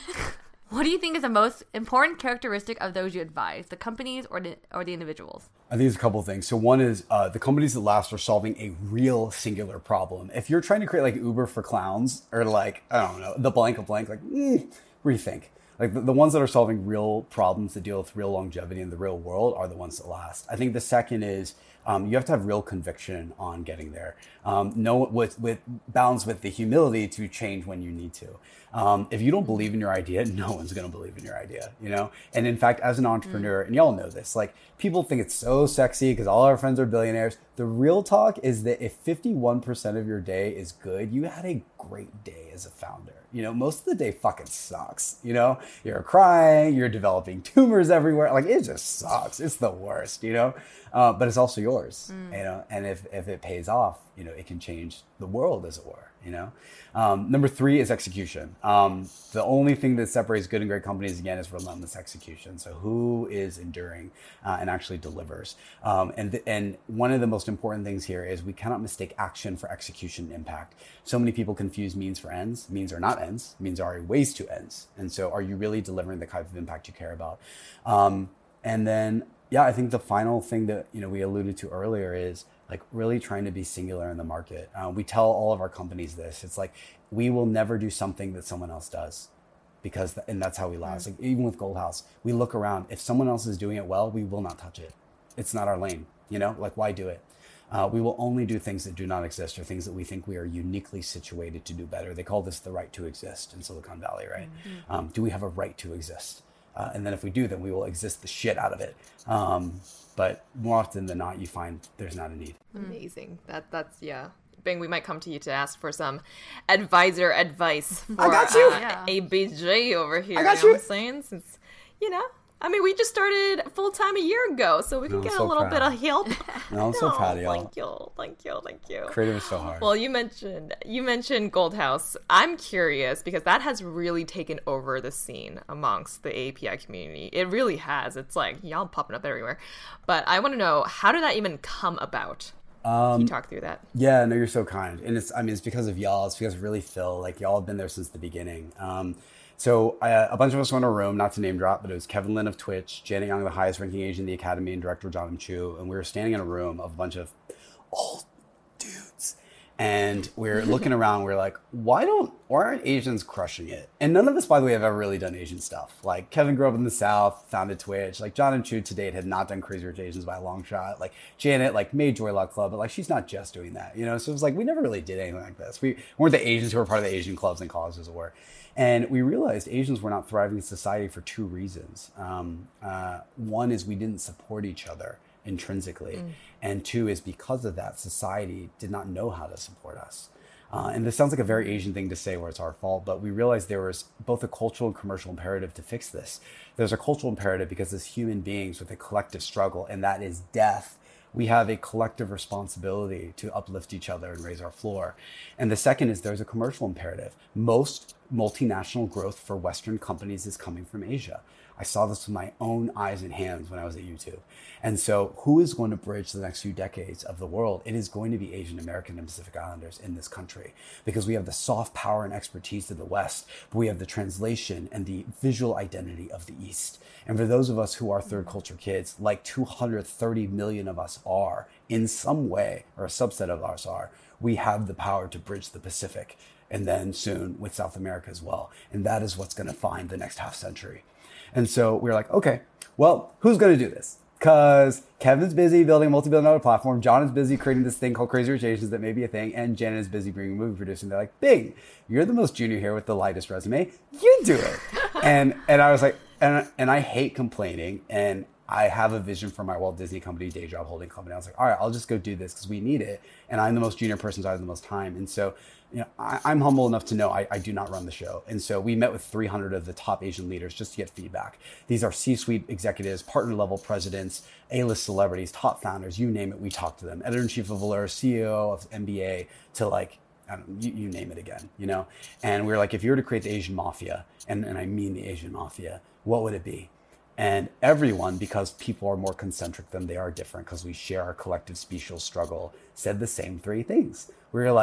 What do you think is the most important characteristic of those you advise, the companies or the, or the individuals? I think there's a couple of things. So one is uh, the companies that last are solving a real singular problem. If you're trying to create like Uber for clowns or like, I don't know, the blank of blank, like mm, rethink. Like the, the ones that are solving real problems that deal with real longevity in the real world are the ones that last. I think the second is um, you have to have real conviction on getting there. Um, know with, with balance with the humility to change when you need to. Um, if you don't believe in your idea, no one's going to believe in your idea, you know? And in fact, as an entrepreneur, mm. and y'all know this, like people think it's so sexy because all our friends are billionaires. The real talk is that if fifty-one percent of your day is good, you had a great day as a founder. You know, most of the day fucking sucks. You know, you're crying, you're developing tumors everywhere. Like it just sucks. It's the worst, you know, uh, but it's also yours, mm. you know, and if, if it pays off, you know, it can change the world as it were, you know. Um, number three is execution. Um, the only thing that separates good and great companies, again, is relentless execution. So who is enduring uh, and actually delivers? Um, and, th- and one of the most important things here is we cannot mistake action for execution and impact. So many people confuse means for ends. Means are not ends. Means are ways to ends. And so are you really delivering the type of impact you care about? Um, and then, yeah, I think the final thing that, you know, we alluded to earlier is like really trying to be singular in the market. Uh, we tell all of our companies this. It's like, we will never do something that someone else does because, th- and that's how we last. Like even with Gold House, we look around. If someone else is doing it well, we will not touch it. It's not our lane, you know, like why do it? Uh, we will only do things that do not exist or things that we think we are uniquely situated to do better. They call this the right to exist in Silicon Valley, right? Mm-hmm. Um, do we have a right to exist? Uh, and then if we do, then we will exist the shit out of it. Um, but more often than not, you find there's not a need. Amazing. That That's, yeah. Bing, we might come to you to ask for some advisor advice for I got you. Uh, Yeah. A B J over here. I got you. Know you. what I'm saying? Since, you know, I mean, we just started full time a year ago, so we can No, get so a little proud. bit of help. No, I'm so proud of y'all. Thank you, thank you, thank you. Creative is so hard. Well, you mentioned you mentioned Gold House. I'm curious because that has really taken over the scene amongst the A P I community. It really has. It's like y'all popping up everywhere. But I want to know, how did that even come about? Um, Can you talk through that? Yeah, no, you're so kind. And it's, I mean, it's because of y'all. It's because of really Phil. Like y'all have been there since the beginning. Um, so uh, a bunch of us were in a room, not to name drop, but it was Kevin Lin of Twitch, Janet Young, the highest ranking Asian in the Academy, and director John Chu. And we were standing in a room of a bunch of old dudes. And we're looking around, we're like, why don't, why aren't Asians crushing it? And none of us, by the way, have ever really done Asian stuff. Like Kevin grew up in the South, founded Twitch. Like John and Chu to date had not done Crazy Rich Asians by a long shot. Like Janet, like made Joy Luck Club, but like she's not just doing that, you know? So it was like, we never really did anything like this. We weren't the Asians who were part of the Asian clubs and colleges, as it were. And we realized Asians were not thriving in society for two reasons. Um, uh, one is we didn't support each other intrinsically. Mm. And two is because of that, society did not know how to support us. Uh, and this sounds like a very Asian thing to say where it's our fault, but we realized there was both a cultural and commercial imperative to fix this. There's a cultural imperative because as human beings with a collective struggle, and that is death, we have a collective responsibility to uplift each other and raise our floor. And the second is there's a commercial imperative. Most multinational growth for Western companies is coming from Asia. I saw this with my own eyes and hands when I was at YouTube. And so who is going to bridge the next few decades of the world? It is going to be Asian American and Pacific Islanders in this country because we have the soft power and expertise of the West, but we have the translation and the visual identity of the East. And for those of us who are third culture kids, like two hundred thirty million of us are in some way, or a subset of us are, we have the power to bridge the Pacific and then soon with South America as well. And that is what's going to find the next half century. And so we were like, okay, well, who's going to do this? Because Kevin's busy building a multi-billion dollar platform. John is busy creating this thing called Crazy Rich Asians that may be a thing. And Janet is busy being a movie producer. And they're like, Bing, you're the most junior here with the lightest resume. You do it. and and I was like, and, and I hate complaining. And I have a vision for my Walt Disney Company, day job holding company. I was like, all right, I'll just go do this because we need it. And I'm the most junior person, so I have the most time. And so, you know, I, I'm humble enough to know I, I do not run the show. And so we met with three hundred of the top Asian leaders just to get feedback. These are C-suite executives, partner level presidents, A-list celebrities, top founders, you name it, we talked to them. Editor-in-chief of Allure, C E O of M B A, to like, I don't know, you, you name it again, you know? And we were like, if you were to create the Asian mafia, and, and I mean the Asian mafia, what would it be? And everyone, because people are more concentric than they are different, because we share our collective special struggle, said the same three things. We were like,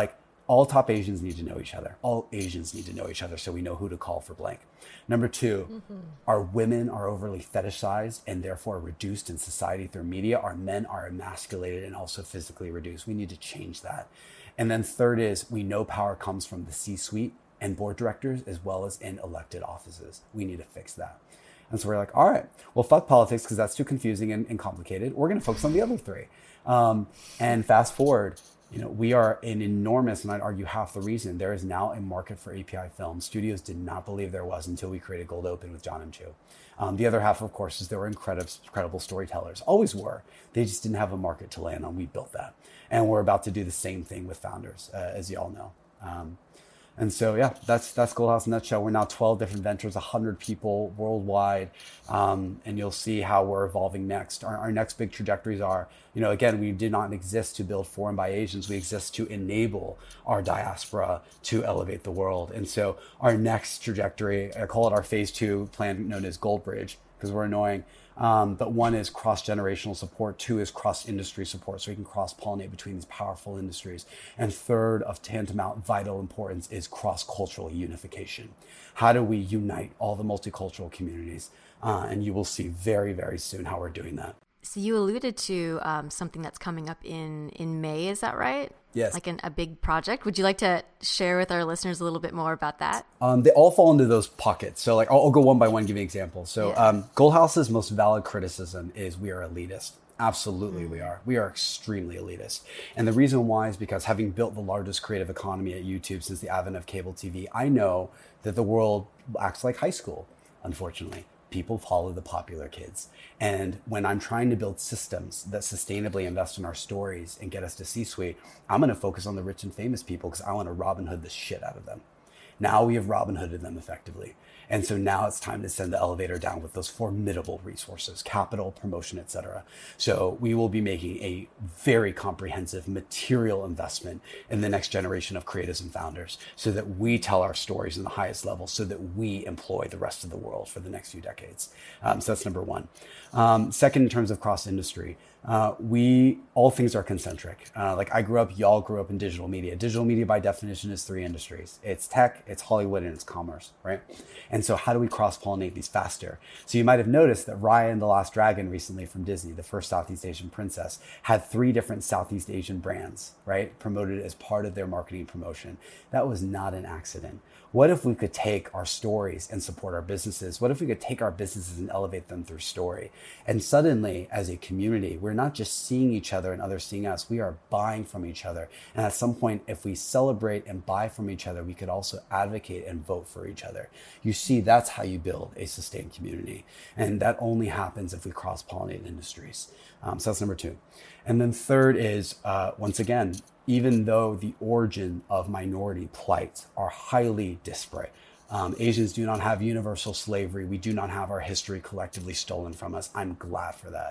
all top Asians need to know each other. All Asians need to know each other so we know who to call for blank. Number two, mm-hmm. our women are overly fetishized and therefore reduced in society through media. Our men are emasculated and also physically reduced. We need to change that. And then third is we know power comes from the C-suite and board directors as well as in elected offices. We need to fix that. And so we're like, all right, well, fuck politics because that's too confusing and, and complicated. We're going to focus on the other three. Um, and fast forward, you know, we are an enormous, and I'd argue half the reason, there is now a market for A P I films. Studios did not believe there was until we created Gold Open with John M. Chu. Um, the other half, of course, is there were incredible, incredible storytellers. Always were. They just didn't have a market to land on. We built that. And we're about to do the same thing with Founders, uh, as you all know. Um, And so, yeah, that's that's Gold House in a nutshell. We're now twelve different ventures, one hundred people worldwide, um, and you'll see how we're evolving next. Our, our next big trajectories are, you know, again, we did not exist to build for and by Asians. We exist to enable our diaspora to elevate the world. And so our next trajectory, I call it our phase two plan known as Gold Bridge, because we're annoying. Um, but one is cross-generational support. Two is cross-industry support, so we can cross-pollinate between these powerful industries. And third, of tantamount vital importance, is cross-cultural unification. How do we unite all the multicultural communities? Uh, and you will see very, very soon how we're doing that. So you alluded to um, something that's coming up in, in May, is that right? Yes. Like an, a big project. Would you like to share with our listeners a little bit more about that? Um, they all fall into those pockets. So like, I'll, I'll go one by one, give you an example. So yeah. um, Gold House's most valid criticism is we are elitist. Absolutely mm. we are. We are extremely elitist. And the reason why is because having built the largest creative economy at YouTube since the advent of cable T V, I know that the world acts like high school, unfortunately. People follow the popular kids. And when I'm trying to build systems that sustainably invest in our stories and get us to C-suite, I'm going to focus on the rich and famous people because I want to Robin Hood the shit out of them. Now we have Robin Hooded them effectively. And so now it's time to send the elevator down with those formidable resources, capital, promotion, et cetera. So we will be making a very comprehensive material investment in the next generation of creators and founders so that we tell our stories in the highest level so that we employ the rest of the world for the next few decades. Um, so that's number one. Um, second, in terms of cross-industry, Uh, we, all things are concentric. Uh, like I grew up, y'all grew up in digital media. Digital media by definition is three industries. It's tech, it's Hollywood, and it's commerce, right? And so how do we cross-pollinate these faster? So you might have noticed that Raya and the Last Dragon recently from Disney, the first Southeast Asian princess, had three different Southeast Asian brands, right? Promoted as part of their marketing promotion. That was not an accident. What if we could take our stories and support our businesses? What if we could take our businesses and elevate them through story? And suddenly, as a community, we're not just seeing each other and others seeing us, we are buying from each other. And at some point, if we celebrate and buy from each other, we could also advocate and vote for each other. You see, that's how you build a sustained community. And that only happens if we cross-pollinate industries. Um, so that's number two. And then third is, uh, once again, even though the origin of minority plight are highly disparate. Um, Asians do not have universal slavery. We do not have our history collectively stolen from us. I'm glad for that.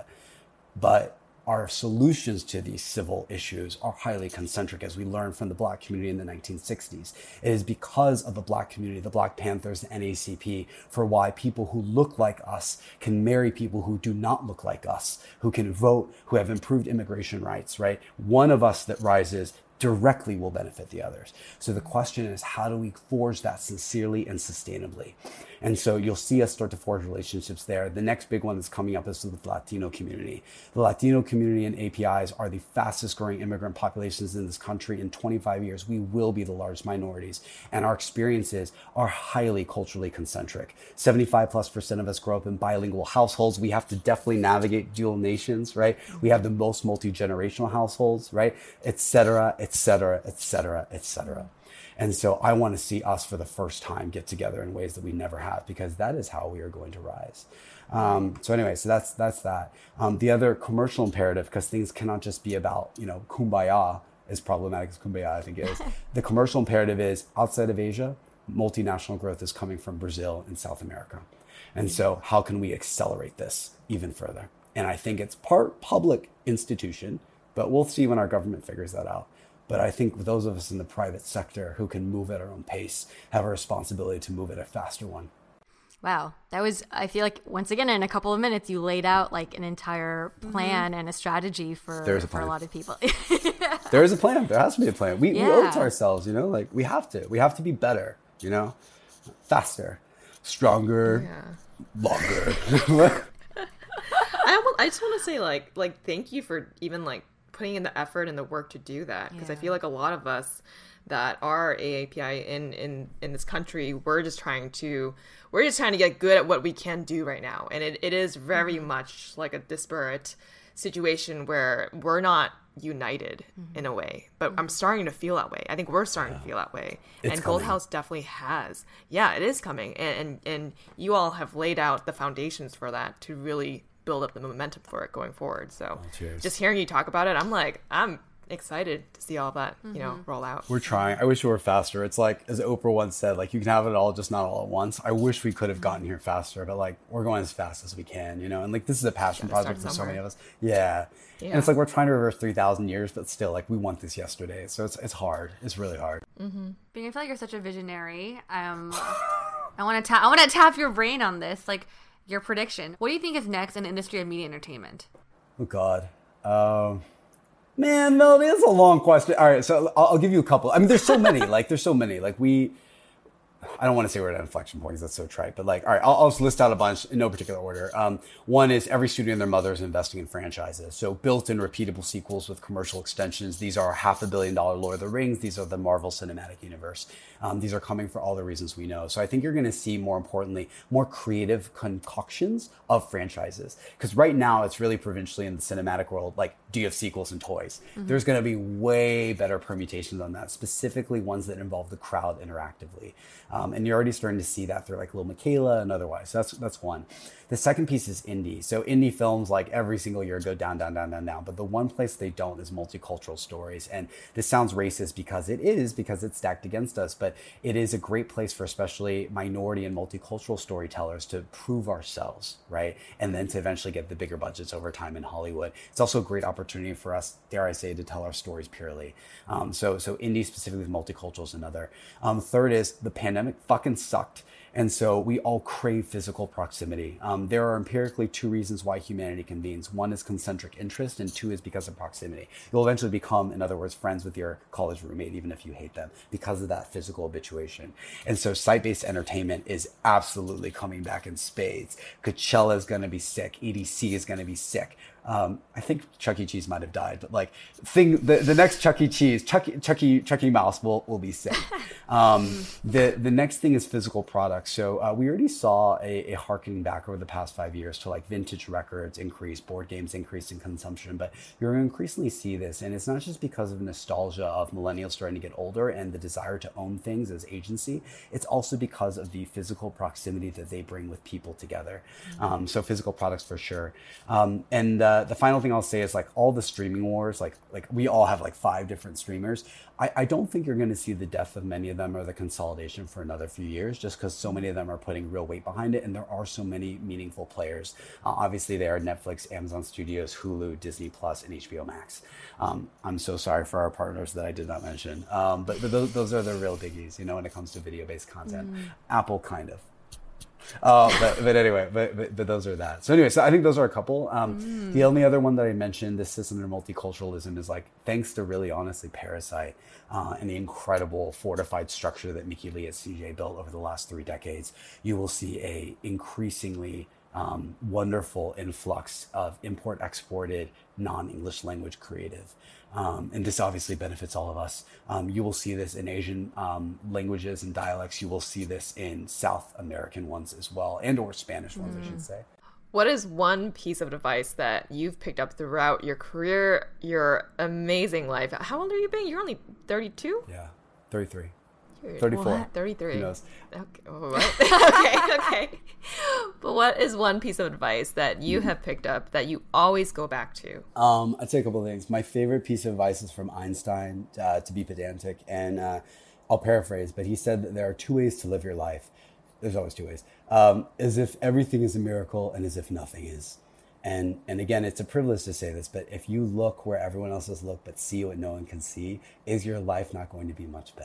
But our solutions to these civil issues are highly concentric, as we learned from the Black community in the nineteen sixties. It is because of the Black community, the Black Panthers, the N A A C P, for why people who look like us can marry people who do not look like us, who can vote, who have improved immigration rights, right? One of us that rises directly will benefit the others. So the question is, how do we forge that sincerely and sustainably? And so you'll see us start to forge relationships there. The next big one that's coming up is with the Latino community. The Latino community and A P Is are the fastest growing immigrant populations in this country. In twenty-five years, we will be the largest minorities. And our experiences are highly culturally concentric. seventy-five plus percent of us grow up in bilingual households. We have to definitely navigate dual nations, right? We have the most multi-generational households, right? Et cetera, et cetera, et cetera, et cetera. And so I want to see us for the first time get together in ways that we never have, because that is how we are going to rise. Um, so anyway, so that's that's that. Um, the other commercial imperative, because things cannot just be about, you know, kumbaya, as problematic as kumbaya I think is. The commercial imperative is, outside of Asia, multinational growth is coming from Brazil and South America. And so how can we accelerate this even further? And I think it's part public institution, but we'll see when our government figures that out. But I think those of us in the private sector who can move at our own pace have a responsibility to move at a faster one. Wow. That was, I feel like, once again, in a couple of minutes, you laid out like an entire plan mm-hmm. and a strategy for, There's a for plan. a lot of people. There is a plan. There has to be a plan. We, yeah. we owe it to ourselves, you know, like we have to. We have to be better, you know, faster, stronger, yeah. longer. I, will, I just want to say, like, like, thank you for even, like, putting in the effort and the work to do that. Because yeah. I feel like a lot of us that are A A P I in, in, in this country, we're just trying to, we're just trying to get good at what we can do right now. And it, it is very mm-hmm. much like a disparate situation where we're not united mm-hmm. in a way. But mm-hmm. I'm starting to feel that way. I think we're starting yeah. to feel that way. It's and coming. Gold House definitely has. Yeah, it is coming. And, and, and you all have laid out the foundations for that to really build up the momentum for it going forward. So oh, just hearing you talk about it, I'm like, I'm excited to see all that, you know, mm-hmm. roll out. We're trying. I wish we were faster. It's like, as Oprah once said, like, you can have it all, just not all at once. I wish we could have gotten here faster, but like, we're going as fast as we can, you know? And like, this is a passion project for so many of us. Yeah. yeah. And it's like, we're trying to reverse three thousand years, but still, like, we want this yesterday. So it's it's hard. It's really hard. Mm-hmm. Bing, I feel like you're such a visionary. Um, I want to tap, I want to tap your brain on this. Like, your prediction. What do you think is next in the industry of media entertainment? Oh, God. Um, man, Melody, that's a long question. All right, so I'll, I'll give you a couple. I mean, there's so many. Like, there's so many. Like, we... I don't want to say we're at inflection points. That's so trite. But like, all right, I'll, I'll just list out a bunch in no particular order. Um, one is every studio and their mother is investing in franchises. So built-in repeatable sequels with commercial extensions. These are half a billion dollar Lord of the Rings. These are the Marvel Cinematic Universe. Um, these are coming for all the reasons we know. So I think you're going to see, more importantly, more creative concoctions of franchises. Because right now it's really provincially in the cinematic world, like, do you have sequels and toys? Mm-hmm. There's going to be way better permutations on that, specifically ones that involve the crowd interactively. Um, and you're already starting to see that through like Lil Miquela and otherwise. So that's that's one. The second piece is indie. So indie films, like, every single year go down, down, down, down, down. But the one place they don't is multicultural stories. And this sounds racist because it is, because it's stacked against us. But it is a great place for especially minority and multicultural storytellers to prove ourselves, right? And then to eventually get the bigger budgets over time in Hollywood. It's also a great opportunity for us, dare I say, to tell our stories purely. Um, so, so indie specifically with multicultural is another. Um, third is the pandemic fucking sucked. And so we all crave physical proximity. Um, there are empirically two reasons why humanity convenes. One is concentric interest, and two is because of proximity. You'll eventually become, in other words, friends with your college roommate, even if you hate them, because of that physical habituation. And so site-based entertainment is absolutely coming back in spades. Coachella is going to be sick. E D C is going to be sick. Um, I think Chuck E. Cheese might have died, but like thing, the, the next Chuck E. Cheese, Chuck, Chuck E. Chuck E. Mouse will, will be sick. Um, the, the next thing is physical products. So uh, we already saw a, a harkening back over the past five years to like vintage records increase, board games increase in consumption, but you're going to increasingly see this. And it's not just because of nostalgia of millennials starting to get older and the desire to own things as agency. It's also because of the physical proximity that they bring with people together. Um, so physical products for sure. Um, and uh, the final thing I'll say is like all the streaming wars, like like we all have like five different streamers. I, I don't think you're going to see the death of many of them or the consolidation for another few years, just because so many of them are putting real weight behind it. And there are so many meaningful players. Uh, obviously, they are Netflix, Amazon Studios, Hulu, Disney Plus, and H B O Max. Um, I'm so sorry for our partners that I did not mention. Um, but but those, those are the real biggies, you know, when it comes to video-based content. Mm. Apple, kind of. Uh, but, but anyway, but, but but those are that. So anyway, so I think those are a couple. Um, mm. The only other one that I mentioned, this system of multiculturalism, is like thanks to really honestly Parasite uh, and the incredible fortified structure that Mickey Lee at C J built over the last three decades, you will see a increasingly um, wonderful influx of import-exported non-English language creative. Um, and this obviously benefits all of us. Um, you will see this in Asian um, languages and dialects. You will see this in South American ones as well, and or Spanish ones, mm. I should say. What is one piece of advice that you've picked up throughout your career, your amazing life? How old are you being? You're only thirty-two? Yeah, thirty-three. thirty-four. What? thirty-three. Who knows? Okay. What? okay, okay. But what is one piece of advice that you have picked up that you always go back to? Um, I'd say a couple of things. My favorite piece of advice is from Einstein, uh, to be pedantic. And uh, I'll paraphrase, but he said that there are two ways to live your life. There's always two ways. Um, as if everything is a miracle and as if nothing is. And and again, it's a privilege to say this, but if you look where everyone else has looked but see what no one can see, is your life not going to be much better?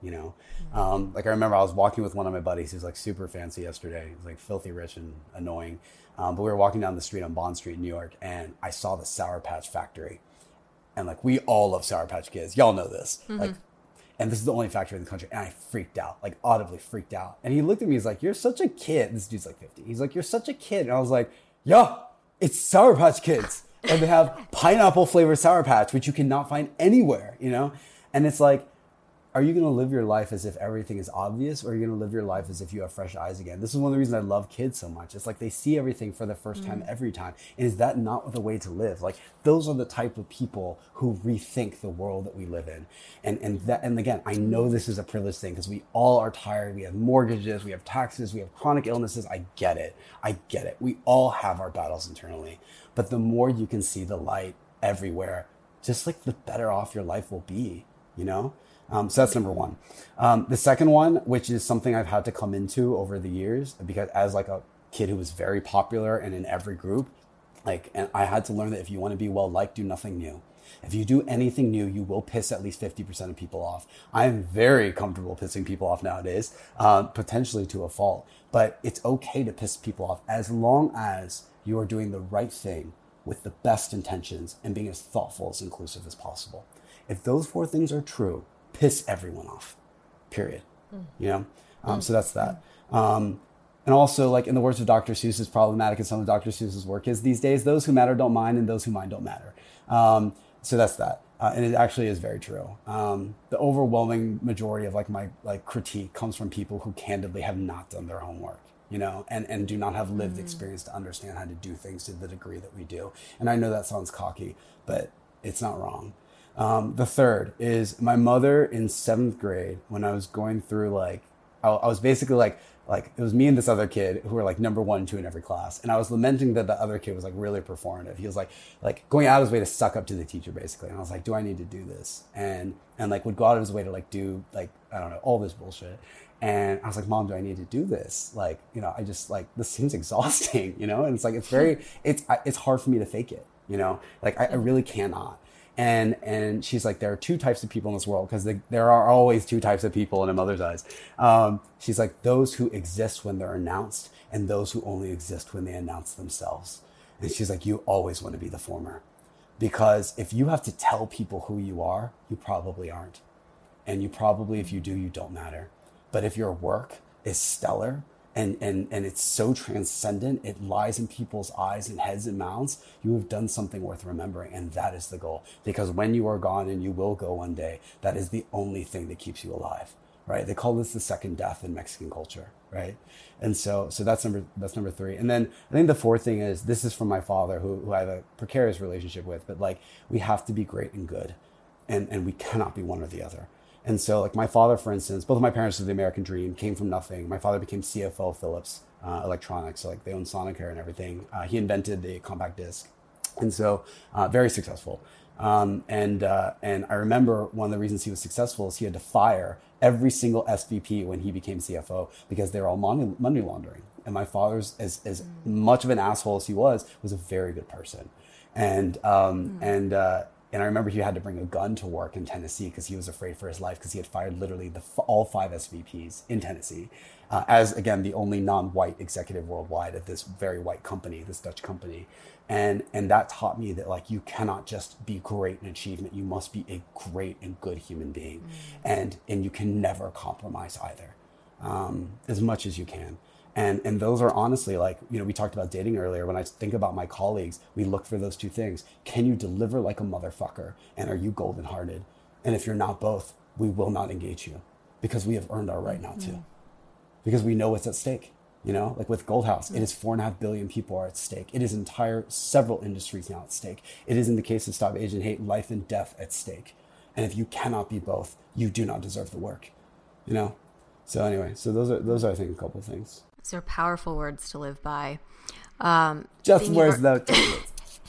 you know? Um, like I remember I was walking with one of my buddies who's like super fancy yesterday. He was like filthy rich and annoying. Um, but we were walking down the street on Bond Street in New York, and I saw the Sour Patch Factory. And like, we all love Sour Patch Kids. Y'all know this. Mm-hmm. Like, and this is the only factory in the country. And I freaked out, like audibly freaked out. And he looked at me, he's like, you're such a kid. This dude's like fifty. He's like, you're such a kid. And I was like, yo, it's Sour Patch Kids. And they have pineapple flavored Sour Patch, which you cannot find anywhere, you know? And it's like, are you going to live your life as if everything is obvious, or are you going to live your life as if you have fresh eyes again? This is one of the reasons I love kids so much. It's like they see everything for the first time, mm. every time. And is that not the way to live? Like, those are the type of people who rethink the world that we live in. And and that, and again, I know this is a privileged thing because we all are tired. We have mortgages, we have taxes, we have chronic illnesses. I get it. I get it. We all have our battles internally. But the more you can see the light everywhere, just like the better off your life will be, you know? Um, so that's number one. Um, the second one, which is something I've had to come into over the years, because as like a kid who was very popular and in every group, like, and I had to learn that if you want to be well liked, do nothing new. If you do anything new, you will piss at least fifty percent of people off. I am very comfortable pissing people off nowadays, uh, potentially to a fault, but it's okay to piss people off as long as you are doing the right thing with the best intentions and being as thoughtful, as inclusive as possible. If those four things are true, piss everyone off, period. Mm. You know? Um, mm. So that's that. Um, and also, like in the words of Doctor Seuss, is problematic in some of Doctor Seuss's work is these days, those who matter don't mind and those who mind don't matter. Um, so that's that. Uh, and it actually is very true. Um, the overwhelming majority of like my like critique comes from people who candidly have not done their homework, you know, and, and do not have lived mm. experience to understand how to do things to the degree that we do. And I know that sounds cocky, but it's not wrong. Um, the third is my mother in seventh grade, when I was going through like, I, I was basically like, like it was me and this other kid who were like number one and two in every class. And I was lamenting that the other kid was like really performative. He was like, like going out of his way to suck up to the teacher basically. And I was like, do I need to do this? And, and like would go out of his way to like do like, I don't know, all this bullshit. And I was like, Mom, do I need to do this? Like, you know, I just like, this seems exhausting, you know? And it's like, it's very, it's, it's hard for me to fake it, you know? Like I, I really cannot. And and she's like, there are two types of people in this world, because the, there are always two types of people in a mother's eyes. Um, she's like, those who exist when they're announced and those who only exist when they announce themselves. And she's like, you always want to be the former, because if you have to tell people who you are, you probably aren't. And you probably, if you do, you don't matter. But if your work is stellar, And, and and it's so transcendent, it lies in people's eyes and heads and mouths, you have done something worth remembering. And that is the goal. Because when you are gone, and you will go one day, that is the only thing that keeps you alive, right? They call this the second death in Mexican culture, right? And so so that's number that's number three. And then I think the fourth thing is, this is from my father, who, who I have a precarious relationship with, but like, we have to be great and good. And, and we cannot be one or the other. And so like my father, for instance, both of my parents did the American dream, came from nothing. My father became C F O of Philips uh, Electronics. So like they own Sonicare and everything. Uh, he invented the compact disc. And so uh, very successful. Um, and uh, and I remember one of the reasons he was successful is he had to fire every single S V P when he became C F O, because they were all money, money laundering. And my father's, as, as mm. much of an asshole as he was, was a very good person. And, um, mm. and, uh, And I remember he had to bring a gun to work in Tennessee because he was afraid for his life, because he had fired literally the, all five S V Ps in Tennessee uh, as, again, the only non-white executive worldwide at this very white company, this Dutch company. And and that taught me that, like, you cannot just be great in achievement. You must be a great and good human being. Mm. And, and you can never compromise either, um, as much as you can. And and those are honestly, like, you know, we talked about dating earlier. When I think about my colleagues, we look for those two things. Can you deliver like a motherfucker? And are you golden hearted? And if you're not both, we will not engage you, because we have earned our right not to. Mm. Because we know what's at stake. You know, like with Goldhouse, mm. it is four and a half billion people are at stake. It is entire several industries now at stake. It is, in the case of Stop Asian Hate, life and death at stake. And if you cannot be both, you do not deserve the work. You know? So anyway, so those are, those are, I think, a couple of things. Those are powerful words to live by. Um, Just words, though.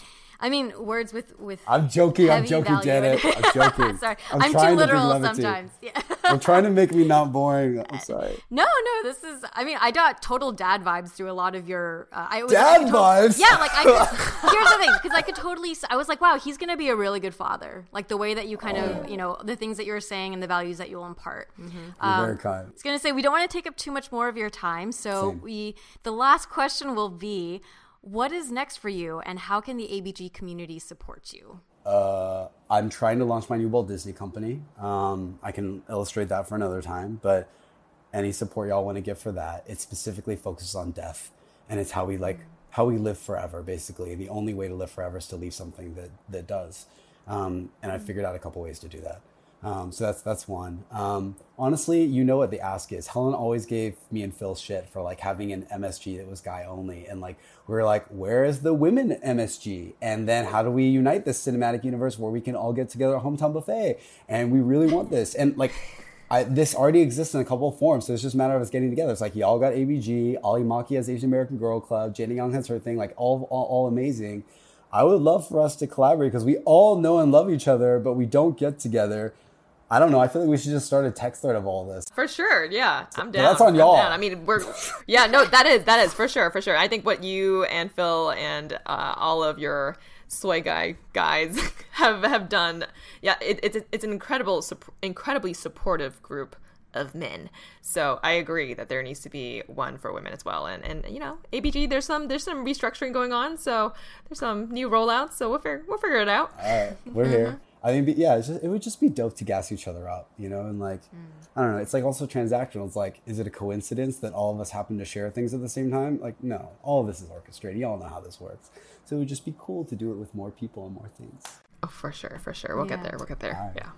I mean, words with with. I'm joking. I'm heavy joking, value Janet. in it. I'm joking. Sorry, I'm I'm, trying too to bring literal levity. sometimes. Yeah. I'm trying to make me not boring. I'm sorry. No, no, this is. I mean, I got total dad vibes through a lot of your. Uh, I was, Dad I could to- vibes? Yeah, like I. Could, here's the thing, because I could totally. I was like, wow, he's gonna be a really good father. Like the way that you kind of, you know, the things that you're saying and the values that you'll impart. You're Um, very kind. I was gonna say we don't want to take up too much more of your time, so Same. we. The last question will be, what is next for you, and how can the A B G community support you? Uh, I'm trying to launch my new Walt Disney company. Um, I can illustrate that for another time, but any support y'all want to give for that, it specifically focuses on death, and it's how we like how we live forever. Basically, the only way to live forever is to leave something that that does. Um, and I figured out a couple ways to do that. Um, so that's that's one. Um, honestly, you know what the ask is. Helen always gave me and Phil shit for like having an M S G that was guy only, and like we were like, where is the women M S G? And then how do we unite this cinematic universe where we can all get together at Hometown Buffet? And we really want this. And like, I, this already exists in a couple of forms, so it's just a matter of us getting together. It's like y'all got A B G, Ali Maki has Asian American Girl Club, Jenny Young has her thing, like all all, all amazing. I would love for us to collaborate because we all know and love each other, but we don't get together. I don't know. I feel like we should just start a text thread of all this. For sure, yeah, I'm down. that's on I'm y'all. down. I mean, we're, yeah, no, that is that is for sure, for sure. I think what you and Phil and uh, all of your soy guy guys have have done, yeah, it, it's it's an incredible, incredibly supportive group of men. So I agree that there needs to be one for women as well. And and you know, A B G, there's some there's some restructuring going on, so there's some new rollouts. So we'll figure we'll figure it out. All right, we're here. I mean, yeah, it's just, it would just be dope to gas each other up, you know, and like, mm. I don't know, it's like also transactional. It's like, is it a coincidence that all of us happen to share things at the same time? Like, no, all of this is orchestrated. Y'all know how this works. So it would just be cool to do it with more people and more things. Oh, for sure, for sure. We'll Yeah. get there. We'll get there. All right. Yeah.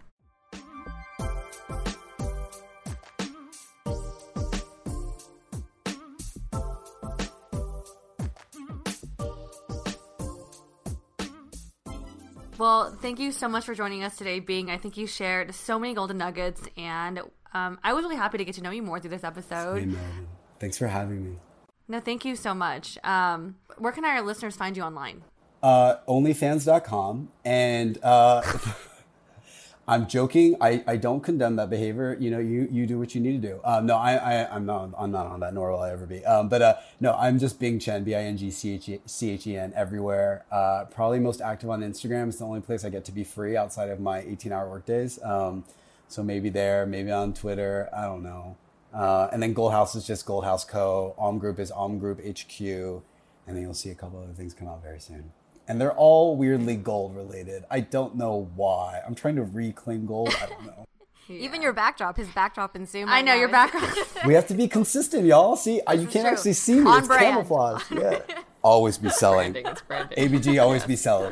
Well, thank you so much for joining us today, Bing. I think you shared so many golden nuggets, and um, I was really happy to get to know you more through this episode. Amen. Thanks for having me. No, thank you so much. Um, where can our listeners find you online? Uh, onlyfans dot com. And uh, I'm joking. I, I don't condemn that behavior. You know, you, you do what you need to do. Um, no, I, I, I'm not I'm not on that, nor will I ever be. Um, but uh, no, I'm just Bing Chen, B I N G C H E N everywhere. Uh, probably most active on Instagram. It's the only place I get to be free outside of my eighteen-hour workdays. Um, so maybe there, maybe on Twitter. I don't know. Uh, and then Goldhouse is just Goldhouse Co. Om Group is Om Group H Q. And then you'll see a couple other things come out very soon. And they're all weirdly gold related. I don't know why. I'm trying to reclaim gold. I don't know. Yeah. Even your backdrop, his backdrop in Zoom. I right know now your is- backdrop. We have to be consistent, y'all. See, I, you can't true. actually see me. On It's brand. camouflage. Yeah. Always be selling. Branding, it's branding. A B G always be selling.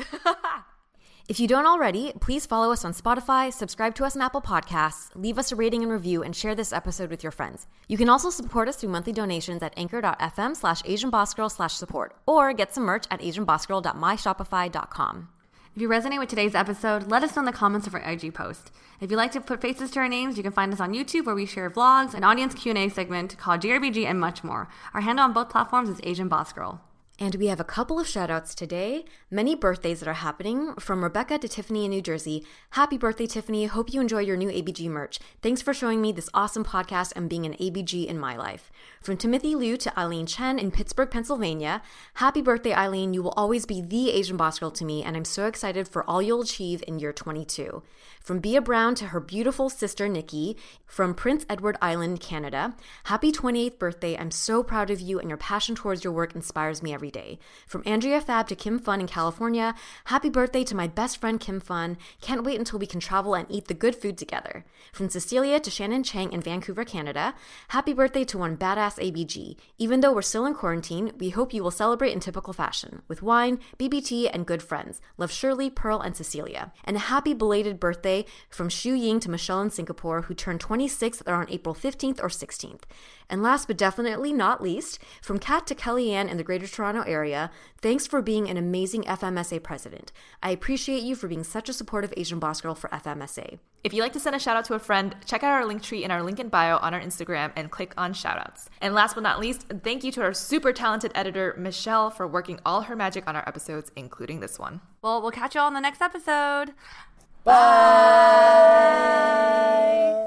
If you don't already, please follow us on Spotify, subscribe to us on Apple Podcasts, leave us a rating and review, and share this episode with your friends. You can also support us through monthly donations at anchor.fm slash asianbossgirl slash support, or get some merch at asianbossgirl dot my shopify dot com. If you resonate with today's episode, let us know in the comments of our I G post. If you'd like to put faces to our names, you can find us on YouTube, where we share vlogs, an audience Q and A segment called G R B G, and much more. Our handle on both platforms is Asian Boss Girl. And we have a couple of shout-outs today. Many birthdays that are happening. From Rebecca to Tiffany in New Jersey. Happy birthday, Tiffany. Hope you enjoy your new A B G merch. Thanks for showing me this awesome podcast and being an A B G in my life. From Timothy Liu to Eileen Chen in Pittsburgh, Pennsylvania. Happy birthday, Eileen. You will always be the Asian boss girl to me, and I'm so excited for all you'll achieve in year twenty-two. From Bia Brown to her beautiful sister, Nikki. From Prince Edward Island, Canada. Happy twenty-eighth birthday. I'm so proud of you, and your passion towards your work inspires me every day. From Andrea Fab to Kim Fun in California. Happy birthday to my best friend, Kim Fun. Can't wait until we can travel and eat the good food together. From Cecilia to Shannon Chang in Vancouver, Canada. Happy birthday to one badass A B G. Even though we're still in quarantine, we hope you will celebrate in typical fashion, with wine, B B T, and good friends. Love, Shirley, Pearl, and Cecilia. And a happy belated birthday from Shu Ying to Michelle in Singapore, who turned twenty-six on April fifteenth or sixteenth. And last but definitely not least, from Kat to Kellyanne in the Greater Toronto Toronto area. Thanks for being an amazing F M S A president. I appreciate you for being such a supportive Asian boss girl for F M S A. If you'd like to send a shout out to a friend, check out our link tree in our link in bio on our Instagram and click on shoutouts. And last but not least, thank you to our super talented editor, Michelle, for working all her magic on our episodes, including this one. Well, we'll catch you all in the next episode. Bye.